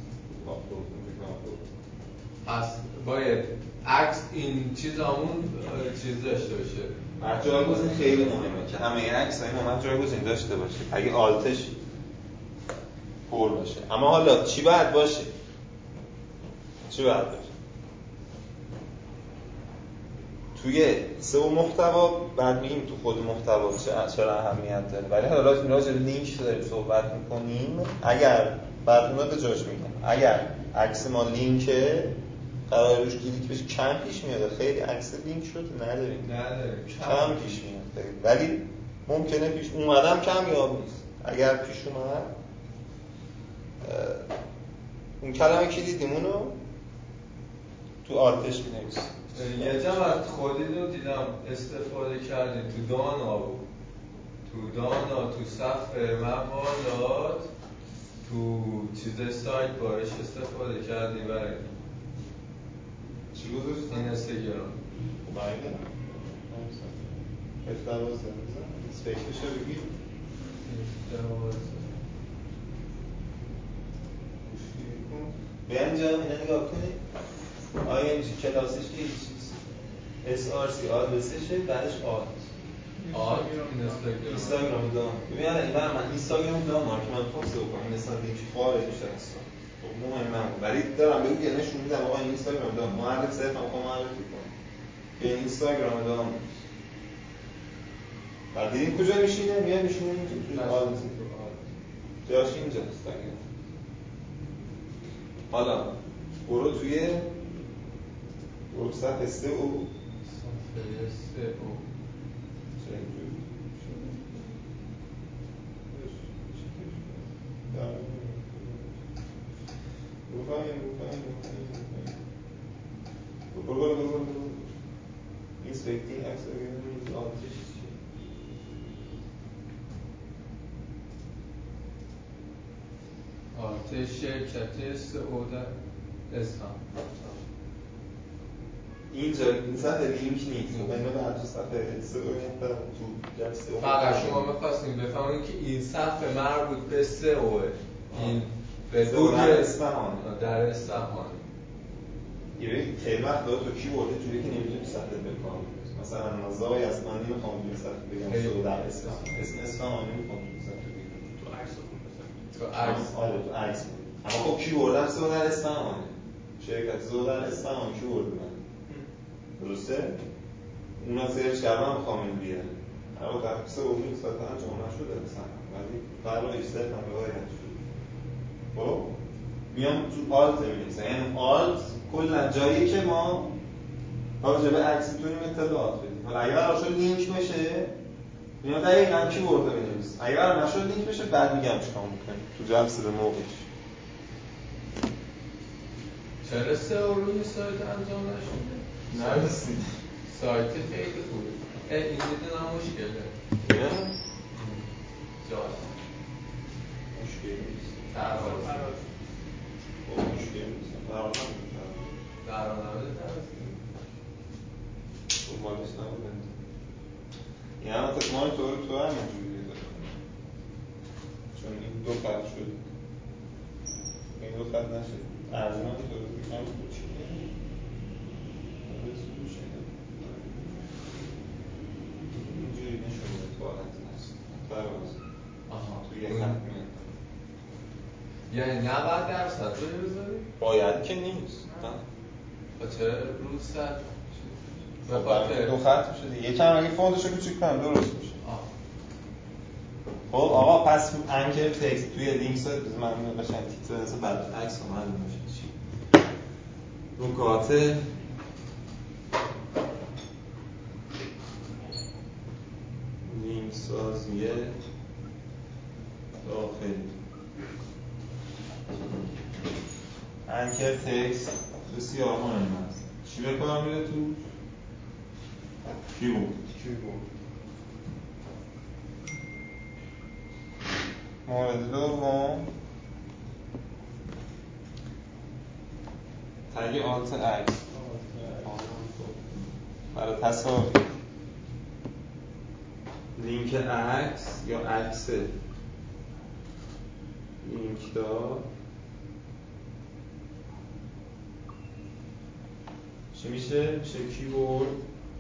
پس باید عکس این چیزامون چیز داشته باشه متن جایگزین خیلی مهمه که همه عکسای ما متن جایگزین داشته باشه اگه آلتش پر باشه اما حالا چی باید باشه چی باید باشه توی سئو محتوا بعد میگیم تو خود محتوا چرا اهمیت داره ولی حالا راجع به لینک داریم صحبت میکنیم اگر بعد اونا به جاش میگم اگر عکس ما لینکه قرار روش کلیک بشه کم پیش میاد خیلی عکس لینک شده نداریم نداریم کم پیش میاد ولی ممکنه پیش اومدم کم یاد نیست اگر پیش اومد اون کلمه که دیدیم اونو تو آلتش می‌نویسیم یه جا از خودی رو دیدم استفاده کردیم تو دانا بود تو دانا تو صفحه مقالات تو چیز سایت بارش استفاده کردیم برای چی گذاشتن؟ اینستاگرام بایده اف دوازده بزن اسپیکتش رو بگیر بیان جا اینه نگاه کنید آیا این کلاسش که یه چیز اس آر سی آدرسشه بعدش آد آد اینستاگرام اینستاگرام دام ببین این برای من اینستاگرام دام که من پست بکنم این مثلا لینک خارج میشه اصلا خب مهم نمون ولی دارم بگو یه نشون میدم آقا این اینستاگرام دام معرف صرف هم خواهم معرفی کنم که این اینستاگرام دام بعد دیدین کجا میشینه؟ میاد میشینه اینجا توی آدرس جاش اینجاست دیگه حالا برو توی برو صفحه سه او صفحه سه او چه اینجوری برو پایین برو پایین برو برو برو برو برو اینسپکتینگ اکسپکتینگ آتش آرتش شرکت سعوده اسلام اینجا این صفحه لینک نیست اینو به هر صفحه سئو تو جلسه فقط شما می‌خواستیم بفهمید که این صفحه مربوط به سئو این به گوگل اصفهان در اصفهان یه خیلی وقت داره تو کیورد جوری که نمی‌تونی صفحه بکن مثلا نازای اصفهانی می‌خوام توی صفحه بگم سئو در اصفهان اسم اصفهان نمی‌خوام توی صفحه بگم تو عکس خود بزن تو عکس آره تو عکس اما خب کیورد سئو در اصفهان شرکت سئو در اصفهان کیورد من درسته؟ اونا سرچ کردن میخوام این بیارن اما در سه و این ساعت انجام نشده مثلا ولی برای ایستر هم رعایت شده خب میام تو آلت می‌نویسم یعنی آلت کلا جایی که ما راجع به عکس میتونیم اطلاعات بدیم حالا اگر قرار شد لینک بشه میام دقیقاً کیورد رو بنویسم اگر قرار نشد لینک بشه بعد میگم چیکار می‌کنیم تو جلسه به موقعش چرا سئو روی سایت انجام نشده؟ نرسید سایت خیلی خوبه این میدونم مشکله نه؟ جالب مشکلی نیست تراز خب مشکلی نیست فرار نمی‌کنه در آنامه تراز خب مالش نبودن این هم تا مال تو رو تو هم اینجوری داره چون این دو خط شد این دو خط نشد ارزمان تو رو هم کوچیکه اینجوری نشده تو حالت هست فراز تو یه خط میاد یعنی نود درصد روی بذاری؟ باید که نیست با چرا روی صد؟ خب دو خط میشه دیگه یکم اگه فوندشو کوچیک کنم درست میشه خب آقا پس انکر تکست توی لینک سایت بزن من قشنگ تیتر مثلا بعد عکس رو معلوم میشه چی نکات لینک سازی داخلی انکر تکست بسیار مهم است چی به کار میره تو؟ کیبورد کیبورد مورد دوم تگ آلت عکس برای تصاویر لینک عکس یا عکس لینک دار چی میشه؟ میشه کیورد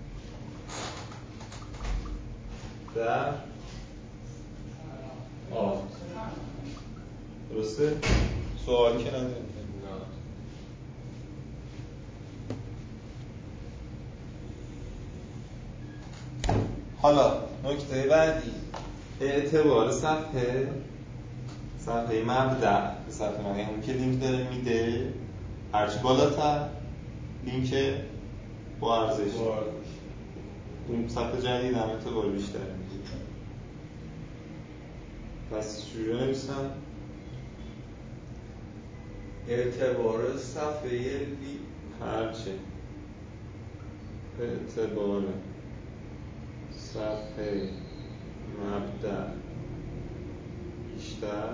در آلت درسته؟ سوالی که نداریم حالا نکته بعدی اعتبار صفحه صفحه مبدأ به صفحه مبدأ یعنی که لینک داره میده هرچی بالاتر لینک با ارزش اون صفحه جدید هم اعتبار بیشتر میده پس شروع نمیستم اعتبار صفحه لی هرچه اعتبار صفحه مبدأ بیشتر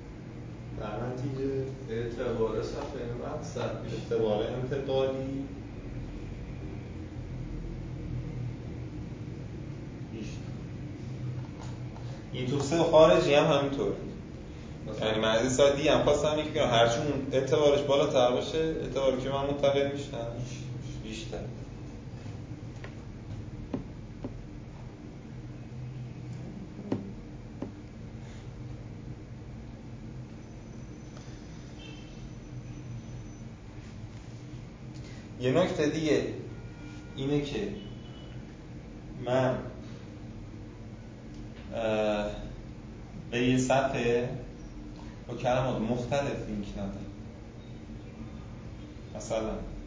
در نتیجه اعتبار صفحه مقصد اعتبار انتقالی این تو سه خارجی هم همینطور. یعنی من از سایت دیگه هم خواستم یک بگم هرچی اون اعتبارش بالاتر باشه اعتباری که من منتقل میشم بیشتر. یه نکته دیگه اینه که من به یه صفحه با کلمات مختلف لینک ندارم. مثلا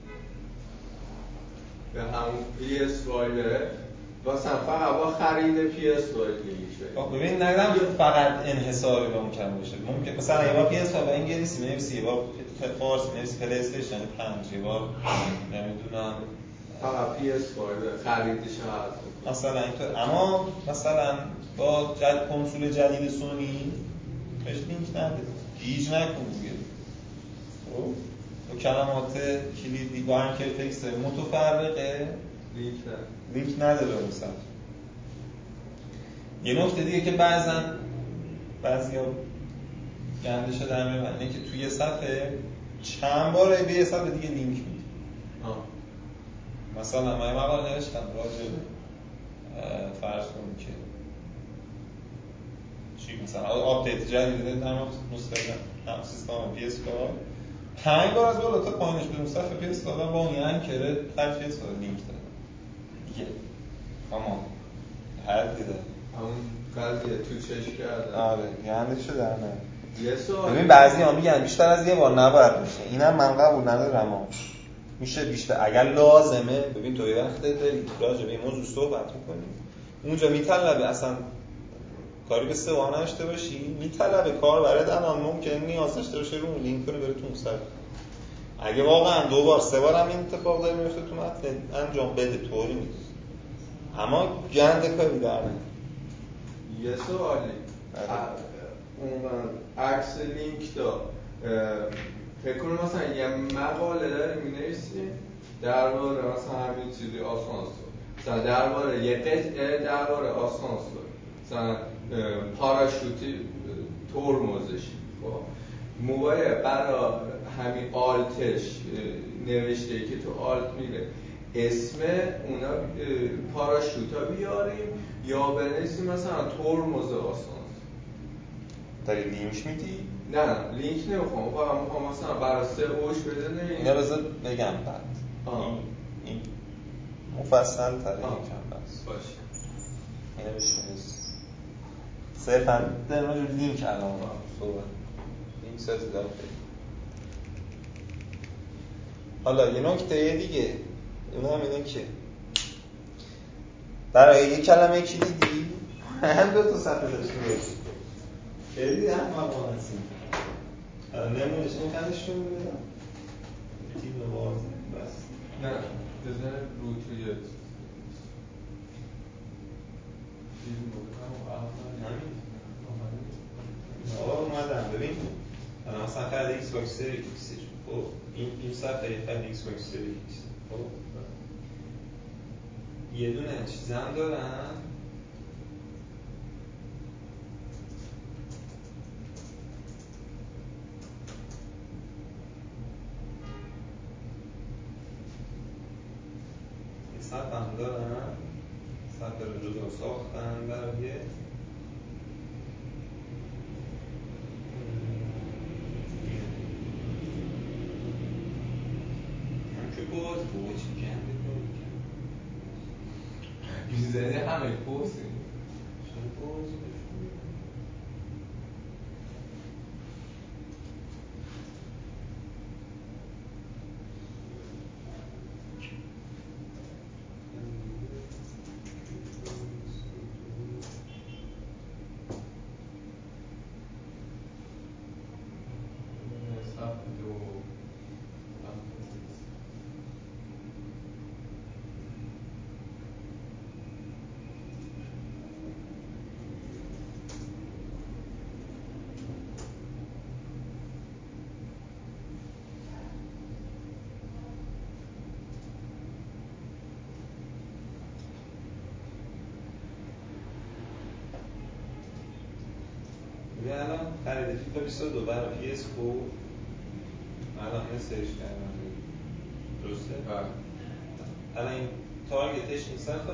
به همون پی اس فایله واسه فقط با خرید پی اس فایل لینک شده. ببین نگم فقط انحصاری به اون کلمه باشه. ممکن مثلا یه بار پی اس فایل به انگلیسی می‌نویسی، یه بار فارسی می‌نویسی، پلی استیشن پنج، یه بار نمیدونم فقط پی اس فایل خریدش هست. مثلا اینطور. اما مثلا با جد کنسول جدید سونی بهش لینک نده، گیج نکن دیگه. خب با کلمات کلیدی با انکر تکست متفرقه لینک نده لینک نده به اون صفحه. یه نکته دیگه که بعضا بعضیا گندش در میارن اینه که توی صفحه چند بار به یه صفحه دیگه لینک میده. مثلا من مقاله نوشتم راجع فرض کنیم که چی مثلا آپدیت جدید در نسخه سیستم پی اس فایل پنج بار از بالا تا پایینش به اون صفحه پی اس فایل با اون انکره خط پی اس فایل لینک داره دیگه. اما هر دیده همون قضیه تو چشم کرده. آره گندش در نه. یه سوال ببین بعضی‌ها میگن بیشتر از یه بار نباید بشه. اینم من قبول ندارم. اما میشه بیشتر اگر لازمه. ببین تو یه وقت داری راجع به این موضوع صحبت می‌کنی اونجا میطلبه اصلا کاری به سئو نداشته باشی، میطلبه کاربرت الان ممکنه نیاز داشته باشه رو اون لینک کنه بره تو اون صفحه. اگه واقعا دو بار سه بار هم این اتفاق داره میفته تو متن انجام بده، طوری نیست. اما گند کاری در نه. یه سوالی اون عکس لینک دا فکر کنم مثلا یه مقاله داری می‌نویسی درباره مثلا همین چیزی آسانسور، مثلا درباره یه قطعه درباره آسانسور، مثلا پاراشوتی ترمزشی. خب موبایل برای همین آلتش نوشته ای که تو آلت میره اسم اونا پاراشوتا بیاریم یا بنویسیم مثلا ترمز آسانسور. داری لینک میدی؟ نه لینک نمیخوام، فقط میخوام مثلا برای سه اوش بده. نه اینا بذار بگم بعد این, این مفصل تره یکم بس باشه. اینه بشینیست صرفا در مجور لینک الان صحبت لینک سازی دارم خیلی. حالا یه نکته دیگه اون هم اینه که برای یک کلمه کلیدی هم دو تا صفحه داشته باشی. خیلی احمقانه است این. الان نمونش این خندشون بدم تیم واضح بس نه بزن رو توی فیلم آقا اومدم ببین الان مثلا خرد ایکس باکس سری ایکس خب این این صفحه خرد ایکس باکس سری ایکس خب یه دونه چیزم دارن یه صفحه هم دارن صفحه رو جدا ساختن برای باز بوچ کنده کنی بیزنی همه پوسی شده باز بشون خرید فیفا بیست و دو برای پی اس فور الان اینو سرچ کردم درسته؟ بله. الان این تارگتش این صفحه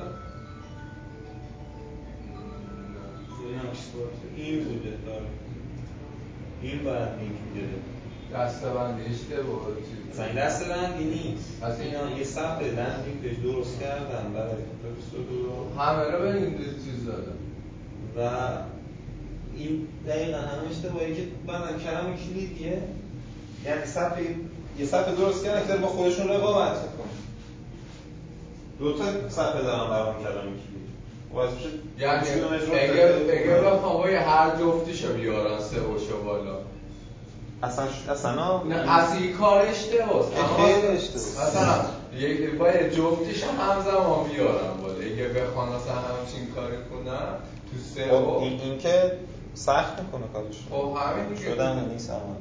این بوده تارگت این باید لینک میده دستبندی اشتباه چیز مثلا این دستبندی نیست از اینا یه صفحه لندینگ پیج درست کردن برای فیفا بیست و دو همه رو به این چیز دادن و این دقیقا همه اشتباهی که بعدن کلمه کلیدیه یعنی صفحه یه صفحه درست کردن که با خودشون رقابت کنن دو تا صفحه دارن برام کلمه کلید واسه یعنی اگه اگه بخوام وای هر جفتیشو بیارن سه وشو بالا اصلا اصلا نه اصلا این کار اشتباهه خیلی اشتباهه مثلا یک باید جفتیشو همزمان بیارن بالا اگه بخوان مثلا همچین کاری کنن تو سه و این, این که سخت میکنه کارش خب همین دیگه شدن نیست اما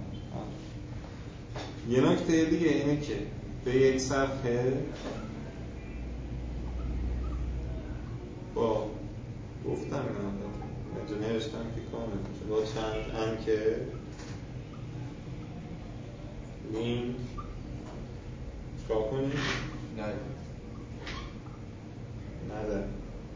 یه نکته دیگه اینه که به یک صفحه با گفتم اینجا نوشتم که کامل با چند انکه لینک چکار کنیم؟ نه نده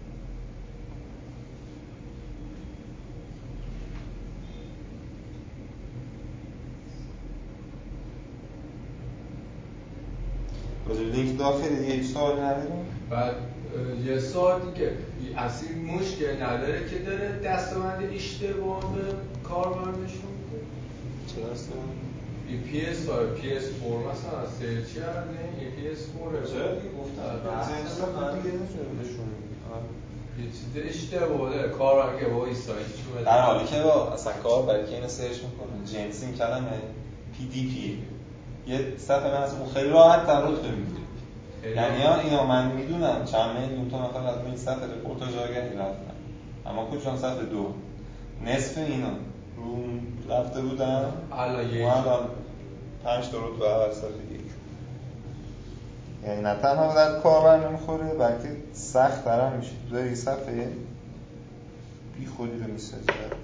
باید لینک داخل دیگه یک سوال نداریم بعد یه سوال دیگه اصلا مشکل نداره که داره دستبند اشتباه به کاربر نشون میده چه دستبند؟ این پی اس های پی اس فور مثلا سرچ کرده این پی اس فور چرا دیگه گفتم دیگه نشون یه چیز اشتباه داره کاربر که با این سایت چون در حالی که با اصلا کار برای که اینو سرچ میکنه جنس این کلمه پی دی پی یه صفحه از اون خیلی راحت تر رتبه میگیره یعنی ها اینا من میدونم چند میلیون تا نفر از این صفحه رپورتاژ آگهی رفتن اما کجا صفحه دو نصف اینا رو رفته بودن الان یک الان پنج تا رتبه اول صفحه یک یعنی نه تنها در کاربر نمیخوره بلکه سخت تر هم میشه تو داری صفحه بی خودی رو میسازی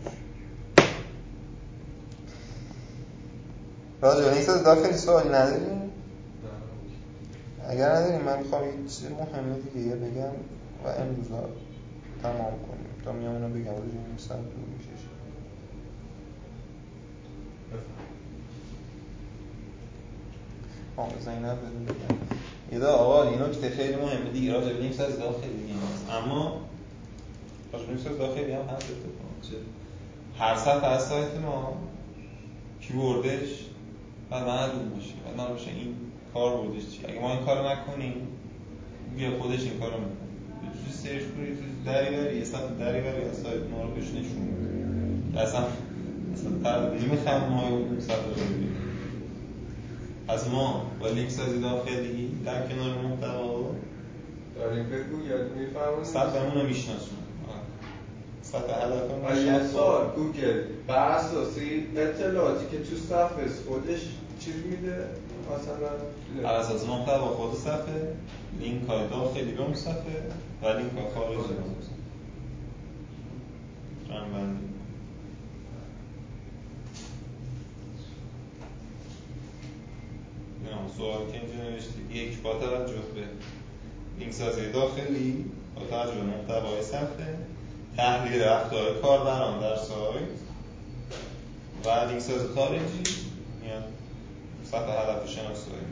راجع به این داخلی سوالی نداریم؟ اگر نداریم من میخوام یه چیز مهمه دیگه یه بگم و امروزا تمام کنیم تا میام اونو بگم روز این ساعت دور میشه آم زینب بدون بگم یه دا آقا این نکته خیلی مهمه دیگه راجع به این ساعت داخلی دیگه هست اما راجع به این ساعت داخلی هم هست اتفاق هر صفحه از سایت ما کیوردش و معلوم باشه و معلوم باشه این کار بودش چی اگه ما این کارو نکنیم بیا خودش این کارو میکنه یه چیزی سرچ کنی یه چیزی دری بری یه صفحه دری بری از سایت ما رو بهش نشون میده اصلا اصلا فرد نمیخوام ما اون صفحه رو ببینیم از ما با لینک سازی داخلی در کنار محتوا داریم بگو یاد میفهمونیم صفحه‌مون رو میشناسونیم صفحه هدفمون آیا یه سوال گوگل بر اساس اطلاعاتی که تو صفحه خودش چیز میده مثلا بر اساس محتوا خود صفحه لینک های داخلی به اون صفحه و لینک های خارجی به اون صفحه جنبندی سوال که اینجا نوشتید یک با توجه به لینک سازی داخلی با توجه به محتوای صفحه تحلیل رفتار کاربران در سایت و لینک سازی خارجی میاد صفحه هدف شناسایی.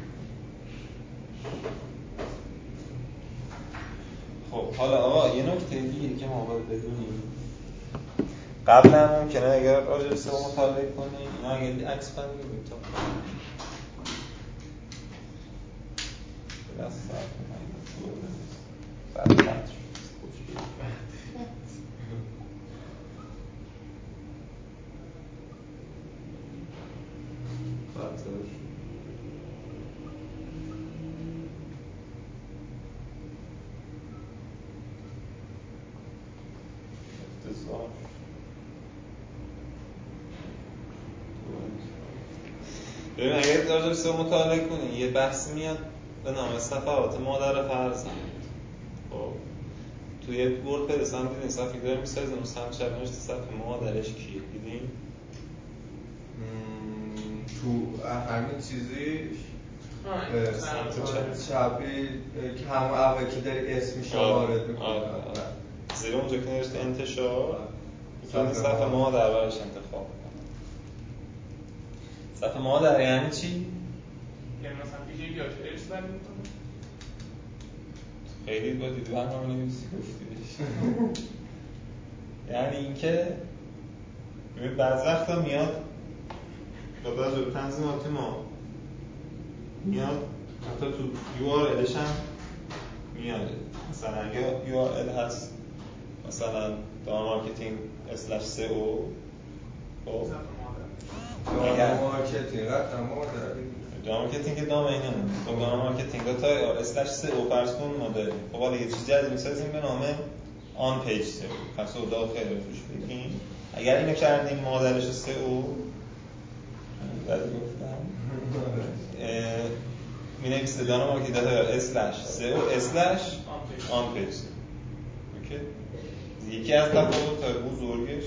خب حالا آقا یه نکته دیگه که ما باید بدونیم قبلا ممکنه اگر راجع به سئو مطالعه کنیم اینا اگه عکس بندیم تا دست ساعت بعد بعد ببین اگر راجع به سئو مطالعه کنی یه بحث میاد به نام صفحات مادر فرزند. خب توی وردپرس هم دیدین صفحه داره میسازه اون سمت چپ نوشته صفحه مادرش کیه دیدین؟ تو همین چیزیش سمت چپی که همون اول که داری اسمش رو وارد میکنه زیر اونجا که نوشته انتشار میتونی صفحه مادر براش انتخاب کنی. صفحه مادر یعنی چی؟ یعنی مثلا پیش یا ارث برمی میکنه؟ خیلی با دید برنامه نویسی گفتیش. یعنی اینکه بعض وقتا میاد با بعض تنظیمات ما میاد حتی تو یو آر الش هم میاد مثلا یا یو آر ال هست مثلا دانا مارکتینگ اسلش سی او خب دانا مارکتینگ رقم مادر دانا مارکتینگ دامینه خب دانا مارکتینگ تا اسلش سی او فرض کن مدل خب حالا یه چیز جدید میسازیم به نام آن پیج سی او خاصه داخل روش بگیم اگر اینو کردیم مادرش سی او بعد گفتم مینویسه دانا مارکتینگ داتا اسلش سی او اسلش آن پیج اوکی یکی از تفاوت‌های بزرگش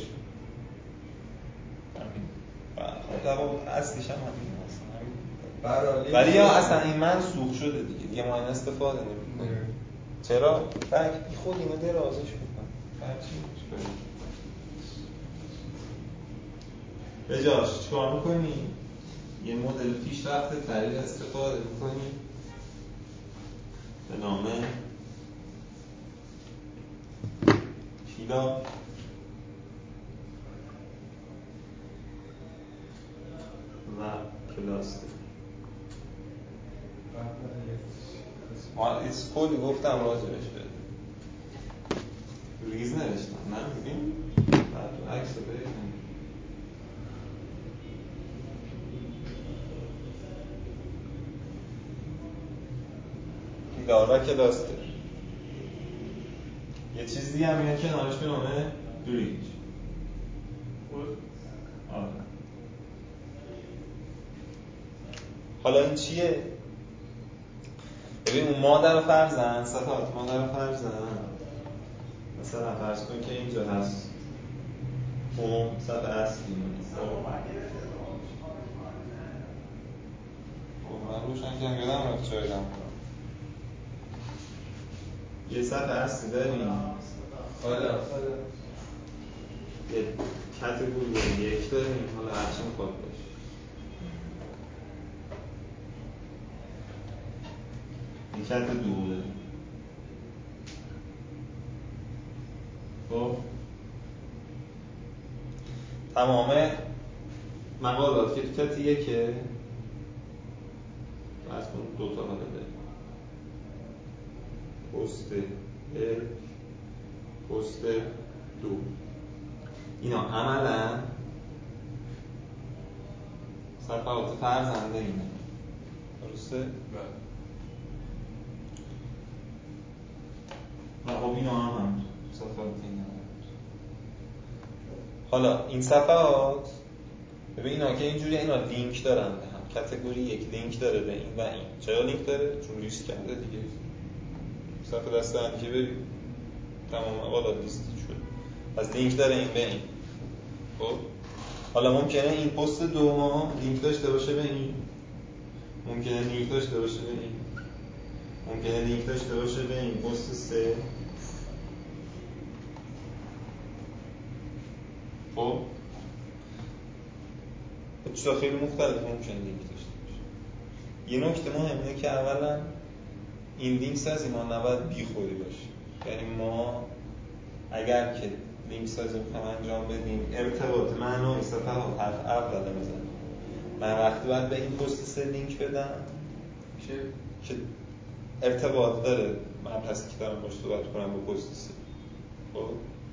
همین تفاوت اصلیش هم همین هست ولی یا اصلا این منسوخ شده دیگه دیگه ما این استفاده نمی‌کنیم چرا؟ فکر خود اینو درازش بکن فرچی به جاش چیکار می‌کنی؟ یه مدل پیشرفته تری استفاده می‌کنی به نام پیلا و کلاستر ایس کلی گفتم راجبش بده ریز نوشتم نه میبین بعد عکس رو بگیم پیلا و کلاستر یه چیز دیگه هم میاد کنارش به نامه بریج آره حالا این چیه؟ ببین اون مادر فرزند صفحات مادر فرزند مثلا فرض کن که اینجا هست اون صفحه اصلی من روشن کنم یادم رفت چه بگم یه صفحه اصلی داریم حالا یه کاتگوری یک داریم حالا هرچی میخواد باشه این کت دو داریم خب تمام مقالات که تو کت یکه از اون دو تا حالا داریم پست یک پست دو اینا عملا صفحات فرزنده اینه درسته؟ بله و خب اینا هم هم صفحات اینه حالا این صفحات ببین اینا که اینجوری اینا لینک دارن به هم کاتگوری یک لینک داره به این و این چرا لینک داره؟ چون لیست کرده دیگه صفحه دسته هم که بریم تمام مقالات لیست شد پس لینک داره این به این خب حالا ممکنه این پست دو ما لینک داشته باشه به این ممکنه لینک داشته باشه به این ممکنه لینک داشته باشه به این پست سه خب چیزا خیلی مختلف ممکنه لینک داشته باشه یه نکته مهمه که اولا این لینک سازی ما نباید بی خودی باشه یعنی ما اگر که لینک سازی میخوام انجام بدیم ارتباط معنای صفحه ها حرف اوله بزنیم من وقتی باید به این پست سه لینک بدم که که ارتباط داره من پس که دارم باش صحبت کنم با پست سه خب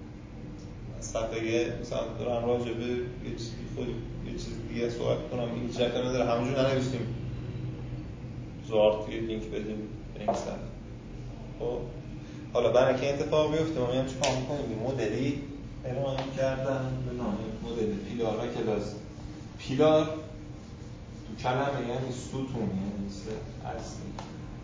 صفحه مثلا دارم راجع به یه چیزی خود یه چیز دیگه صحبت کنم این چیزی نداره همونجور ننویسیم زارت یه لینک بدیم به این صفحه خب حالا برای که اتفاق بیفته ما میام چیکار می‌کنیم یه مدلی ارائه کردن به نام مدل پیلار و کلاس پیلار تو کلمه یعنی ستون یعنی سه اصلی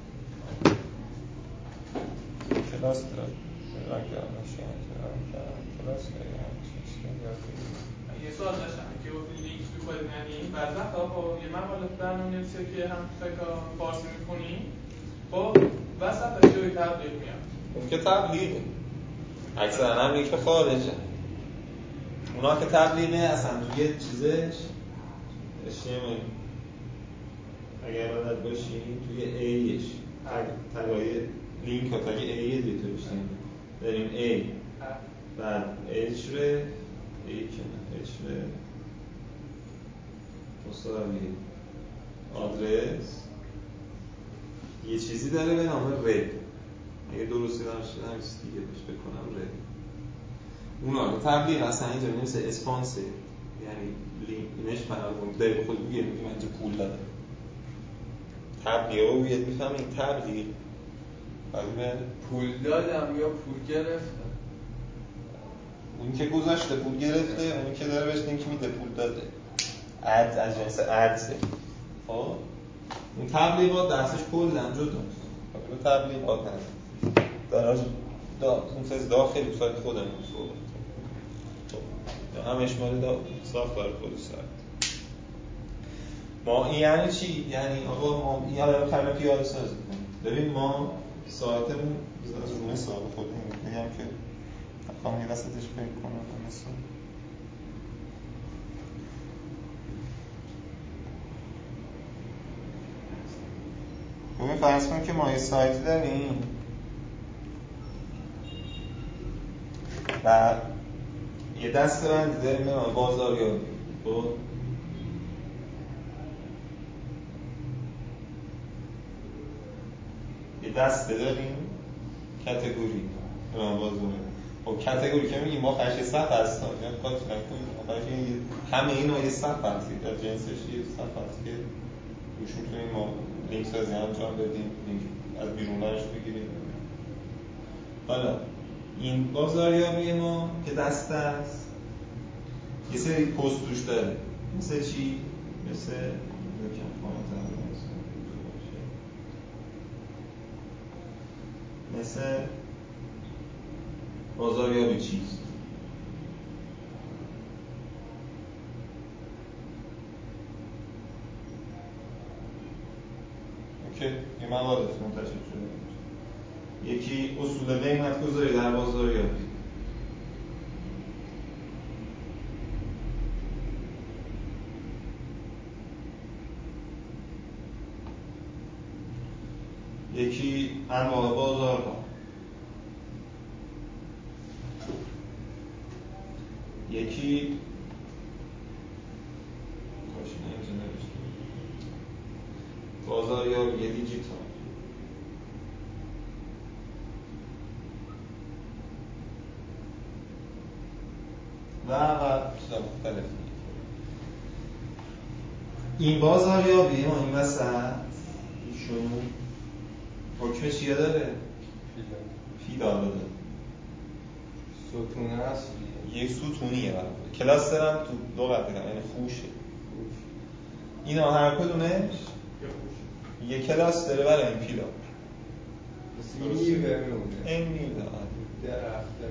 کلاس داره کلاس کلاس کلاس یه سوال داشتم که لینک تو خود یعنی بعضی وقتا خب یه مقاله برنامه‌نویسی که هم فکر فارسی می‌کنی خب وسطش جای تبلیغ میاد. اون که تبلیغه. اکثرا هم لینک به خارجه. اونا که تبلیغه اصلا توی چیزش اشتماعی اگر بلد باشی توی ایش تگای لینک ها تگ ای دیگه تو بشتیم داریم ای بعد اچ ره ای کنه اچ ره مساوی آدرس یه چیزی داره به نام وب اگه درستی داشته همیست دیگه بهش بکنم وب اونا رو تبلیغ اصلا اینجا می‌نویسه اسپانسر یعنی لینکش فرق داره به خود میگه میگه من اینجا پول دادم تبلیغ رو بیاد میفهم این تبلیغ پول دادم یا پول گرفتم اون که گذاشته پول گرفته اون که داره بهش لینک میده پول داده ادز از جنس ادزه خب اون تبلیغات درسش کلا جداست اون تبلیغات نه دراز دا اون فاز داخلی تو سایت خودمون صحبت هم اشمال دا ساختار خودش سر ما این یعنی چی؟ یعنی آقا ما این حالا رو پیاده سازی کنیم ببین ما ساعتمون از رومه حساب خودمون بگم که خواهم یه وسطش فکر کنم مثلا ببین فرض کن که ما یه سایتی داریم و یه دسته بندی داریم به نام بازاریابی خب یه دسته داریم کاتگوری به نام بازاریابی خب کاتگوری که میگیم ما خشی صف هست یا کات نکنیم همه اینا یه صف هست در جنسش یه صف هست که روش میتونیم ما لینک سازی انجام بدیم لینک از بیرونش بگیریم حالا این بازاریابی ما که دسته است یه سری پست توش داره مثل چی؟ مثل نکم خواهد مثل بازاریابی چیز اوکی یه موارد منتشر شده یکی اصول قیمت گذاری در بازاریابی یکی انواع بازارها یکی بازاریابی دیجیتال و و چیزا مختلف این بازاریابی ما این وسط ایشون حکم چیه داره؟ فی داره داره ستونه هست یک ستونیه برای کلاس دارم تو لغت دارم یعنی خوشه اینا هر کدومش یه کلاس داره برای این پیلا مثل میوه میمونه این میوه درخته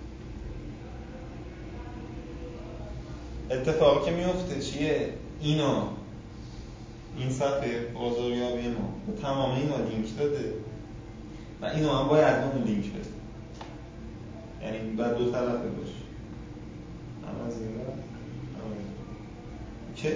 اتفاقی که میفته چیه؟ اینا این صفحه بازاریابی ما به تمام اینا لینک داده و اینا هم باید اون لینک بده یعنی باید دو طرفه باشه هم از این برد هم از این که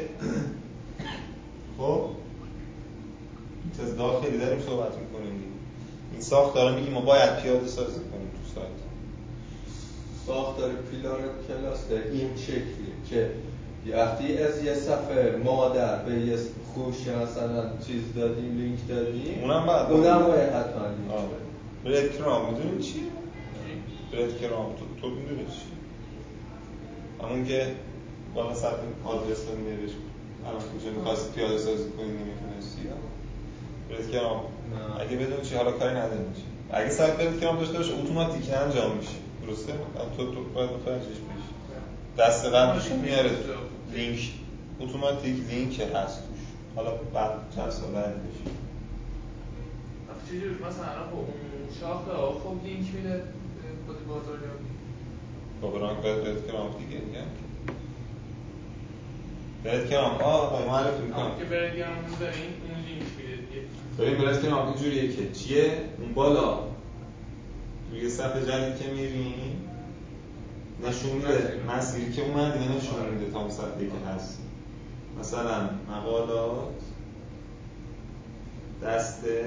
خب این از داخلی داریم صحبت میکنیم این ساختار میگیم ما باید پیاده سازی کنیم تو سایت ساختار پیلار کلاس در این شکلیه که وقتی از یه صفحه مادر به یه خوشه مثلا چیز دادیم لینک دادیم اونم باید اونم باید حتما لینک بدیم برد کرام میدونی چیه؟ برد کرام تو تو میدونی چیه؟ همون که بالا صفحه آدرس رو می‌نویش الان کجا می‌خواستی پیاده سازی کنی نمی‌تونستی برد کرام اگه بدون چی حالا کاری نداریم چی اگه سایت برد کرام داشته باشه اتوماتیک انجام میشه درسته؟ تو تو باید متوجهش بشی دست قبلش میاره لینک اتوماتیک لینک هست توش حالا بعد چند سال بعد بشه چجوری مثلا خب اون شاخه خب لینک میده خود بازاریابی با برانک باید باید کرام دیگه میگم برد کرام آه معرفی میکنم که برد کرام میذاره این اون لینک میده دیگه. ببین برد کرام اینجوریه که چیه اون بالا توی صفحه جدید که میریم نشون میده مسیری که اومد اینه نشون میده تا اون صفحه‌ای که هست. مثلا مقالات دسته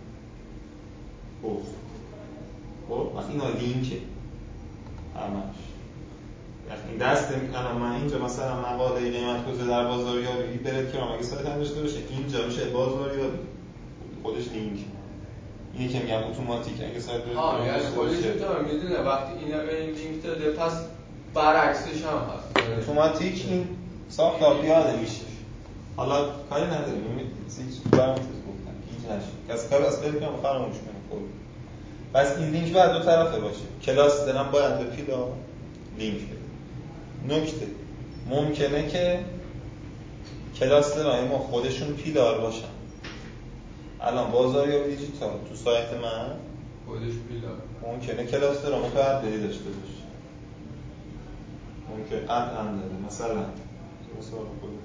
پست خب وقتی اینا لینکه همش این دسته الان من اینجا مثلا مقاله قیمت گذاری در بازاریابی برد که اگه سایت هم داشته باشه اینجا میشه بازاریابی خودش لینک اینی که میگم اتوماتیک اگه سایت برد ها یعنی خودش تو میدونه وقتی اینا به این لینک داده پس برعکسش هم هست اتوماتیک این ساختار پیاده میشه. حالا کاری نداریم هیچ برام چیز گفتم هیچ نشه کس کار اصلا بکنم فراموش کنم خب پس این لینک باید دو طرفه باشه. کلاس دارم باید به پیلا لینک بده. نکته ممکنه که کلاس دارم ما خودشون پیلار باشن. الان بازاریابی دیجیتال تو سایت من خودش پیلار ممکنه کلاس دارم باید بری داشته باشه. ممکنه قطعا داره مثلا مثلا خود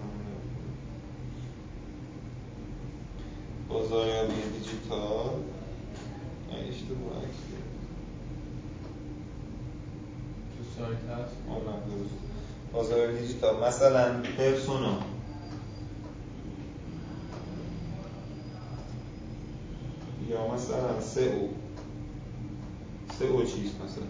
بازاریابی دیجیتال اشتباه عکس تو سایت هست آره درست بازاریابی دیجیتال مثلا پرسونا یا مثلا سئو سئو چیست مثلا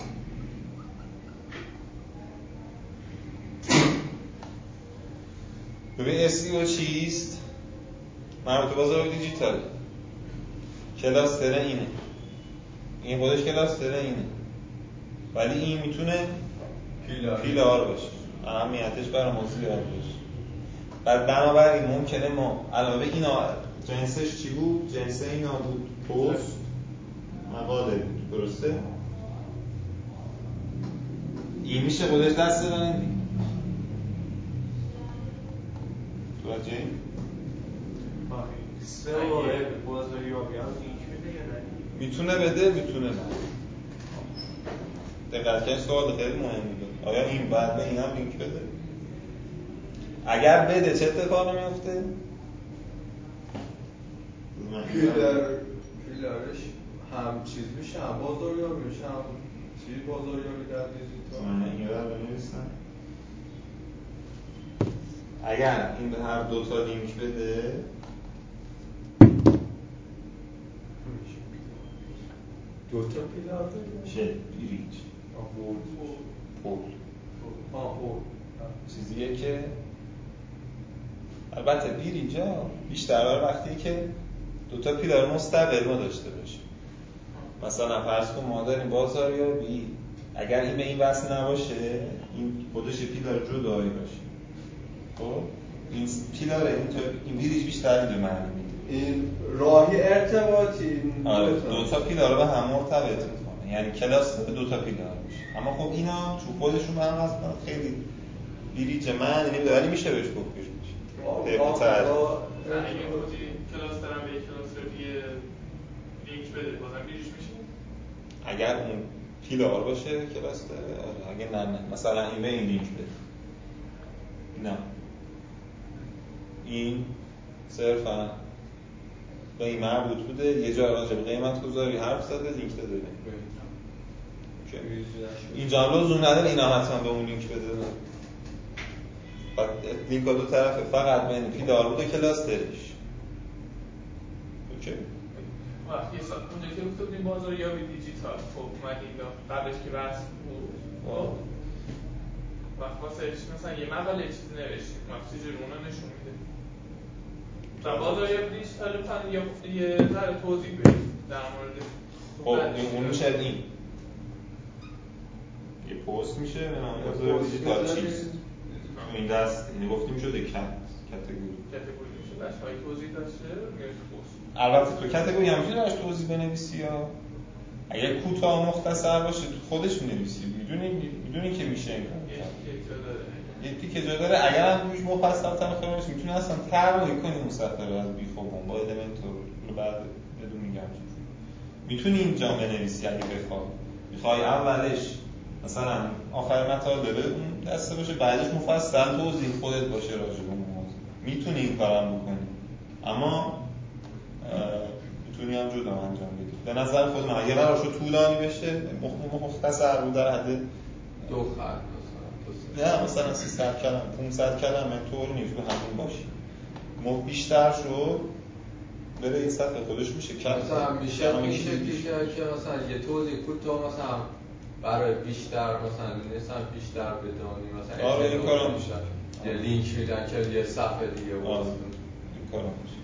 ببین اس ای او چیست مربوط به بازاریابی دیجیتال کلاستر اینه این خودش کلاستر اینه ولی این میتونه پیلار پیلار باشه اهمیتش برای ما زیاد باشه. بعد بنابراین ممکنه ما علاوه اینا جنسش چی بود؟ جنس اینا بود پست مقاله بود درسته؟ این میشه خودش دسته بندی توجه این؟ سه و بازاریابی هم لینک میده یا نه؟ میتونه بده میتونه نه. دقت کنید سوال خیلی مهمه. آیا این بعد به اینم لینک بده؟ اگر بده چه اتفاقی میفته؟ پیلار پیلارش هم چیز میشه هم بازاریابی میشه هم چی بازاریابی در دیجیتال من این رو بنویسم. اگر این به هر دو تا لینک بده دو تا پیلار داره میشه بیریج آورد پول آه پول چیزیه که البته بیریجا بیشتر برای وقتی که دو تا پیلار مستقل ما داشته باشیم. مثلا فرض کن ما داریم بازاریابی اگر این به این وصل نباشه این خودش پیلار جدایی باشه خب این پیلار اینطور این بیریج بیشتر اینجا معنی میده این راهی ارتباطی آره دو تا پیلار رو به هم مرتبط میکنه یعنی کلاس به دو تا پیلار باشه. اما خب اینا تو خودشون به هم هستن خیلی بیریج معنی نمیده ولی میشه بهش گفت بیریج کلاس دارم به کلاس دیگه لینک بده بازم بیریج میشه اگر اون پیلار باشه کلاس داره آره اگه نه نه مثلا این به این لینک بده نه این صرفا به این مربوط بوده یه جا راجع به قیمت گذاری حرف زده لینک داده اینجا هم لزوم نداره اینا حتما به اون لینک بده بعد لینک ها دو طرفه فقط بین پیلار بود و کلاس درش اوکی وقتی اصلا اونجا که گفته بودیم بازاریابی دیجیتال خب اومدیم قبلش که بحث بود خب وقت واسهش مثلا یه مقاله چیزی نوشتیم وقتی جور اونو نشون میده و بازاریابی دیجیتال بتن یه ذره توضیح بدیم در مورد خب اون میشه این یه پست میشه به نام بازاریابی دیجیتال چیست این دست اینو گفتیم شده کاتگوری کاتگوری میشه بچه های توضیح داشته میشه پست البته تو کاتگوری هم میشه داشت توضیح بنویسی یا اگر کوتاه و مختصر باشه تو خودش می‌نویسی میدونی میدونی که میشه این یه تیکه جا داره اگر هم روش مفصل‌تر بخوایم بشه میتونه اصلا طراحی کنی اون صفحه رو از بی خوبون با المنت رو بعد بدون میگم میتونی اینجا بنویسی اگه بخوای میخوای اولش مثلا آخر مطالبه اون دسته باشه بعدش مفصل توضیح خودت باشه راجع به اون موضوع. میتونی این کارم بکنی اما میتونی هم جدا انجام بدی. به نظر خود من اگه قرار شد طولانی بشه مختصر بود در حد دو خط نه مثلا سیصد کلمه پانصد کلمه طور نیست به همون باشه. مو بیشتر شد بره این صفحه خودش میشه کم مثلا میشه این شکلی که مثلا یه توضیح کوتاه مثلا برای بیشتر مثلا مثلا بیشتر بدونی مثلا آره این کارا میشه یه لینک میدن که یه صفحه دیگه واسه این کارا میشه.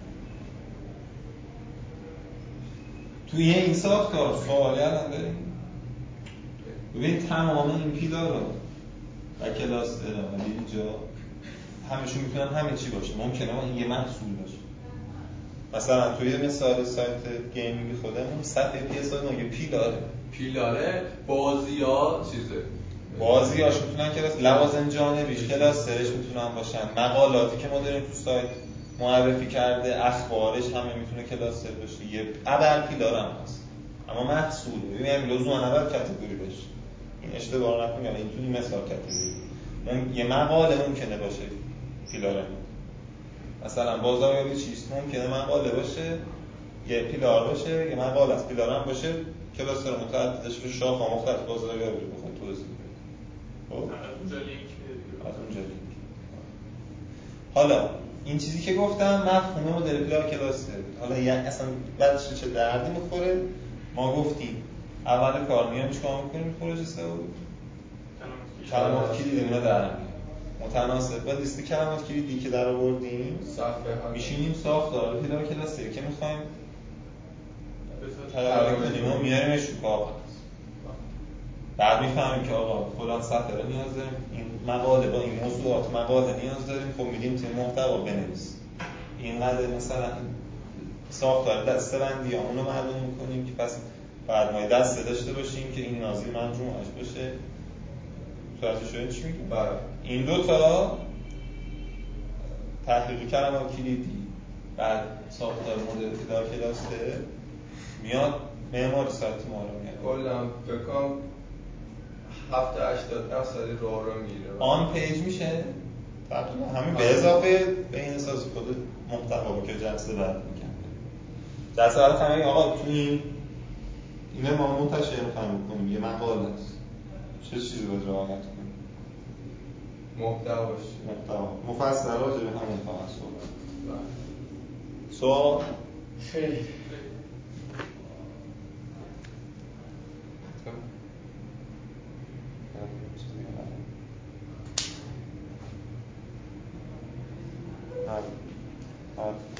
توی این ساختار سوالی الان داریم. ببین تمام این پیلارا و کلاس دارم و یه جا همشون میتونن همه چی باشه. ممکنه ما این یه محصول باشه. مثلا توی مثال سایت گیمینگ خودمون صفحه پی اس ما یه پیلاره. پیلاره بازی ها چیزه. بازی هاش میتونن کلاس لوازم جانبیش کلاس سرش میتونن باشن. مقالاتی که ما داریم تو سایت معرفی کرده اخبارش همه میتونه کلاس سر باشه. یه ابر پیلار هم هست. اما محصول ببینیم لزوما ابر کاتگوری باشه. این اشتباه نکنید یعنی این توی مثال کاتگوری. اون یه مقاله ممکنه باشه پیلاره. مثلا بازاریابی چیست ممکنه مقاله باشه یه پیلار باشه یه مقاله از پیلار هم باشه کلاس رو متعددش رو شاخه مختلف بازاریابی رو بخواد توضیح بده. خب اونجا لینک میده از اونجا لینک. حالا این چیزی که گفتم مفهوم مدل پیلار کلاسه. حالا یعنی اصلا بعدش چه دردی میخوره؟ ما گفتیم اول کار میایم چیکار میکنیم پروژه سئو کلمات کلیدی اینا در میاد متناسب با لیست کلمات کلیدی که در آوردیم صفحه میشینیم ساختار پیلار کلاسی که میخوایم طراحی کنیم و میاریمش رو کاغذ. بعد میفهمیم که آقا فلان صفحه رو نیاز داریم این مقاله با این موضوعات مقاله نیاز داریم خب میدیم تیم محتوا بنویس اینقدر مثلا ساختار دسته‌بندی ها اونو معلوم میکنیم که پس بعد ما دسته داشته باشیم که این ناظر مجموعش باشه. توجه شده چی میگم؟ بله. این دو تا تحقیق کلمات کلیدی بعد ساختار مدل پیلار کلاسه میاد معماری سایت ما رو میاد. کلا بکنم هفتاد هشتاد درصد راه رو میره. آن پیج میشه تقریبا همین به اضافه به این اساس خود محتوا که جلسه بعد میکنه. در صورت همه آقا تو این اینه ما منتشر می‌خوایم بکنیم یه مقاله است. چه چیزی باید رعایت کنیم؟ محتواش محتوا مفصل راجع به همین فقط صحبت. سوال خیلی آره. آره.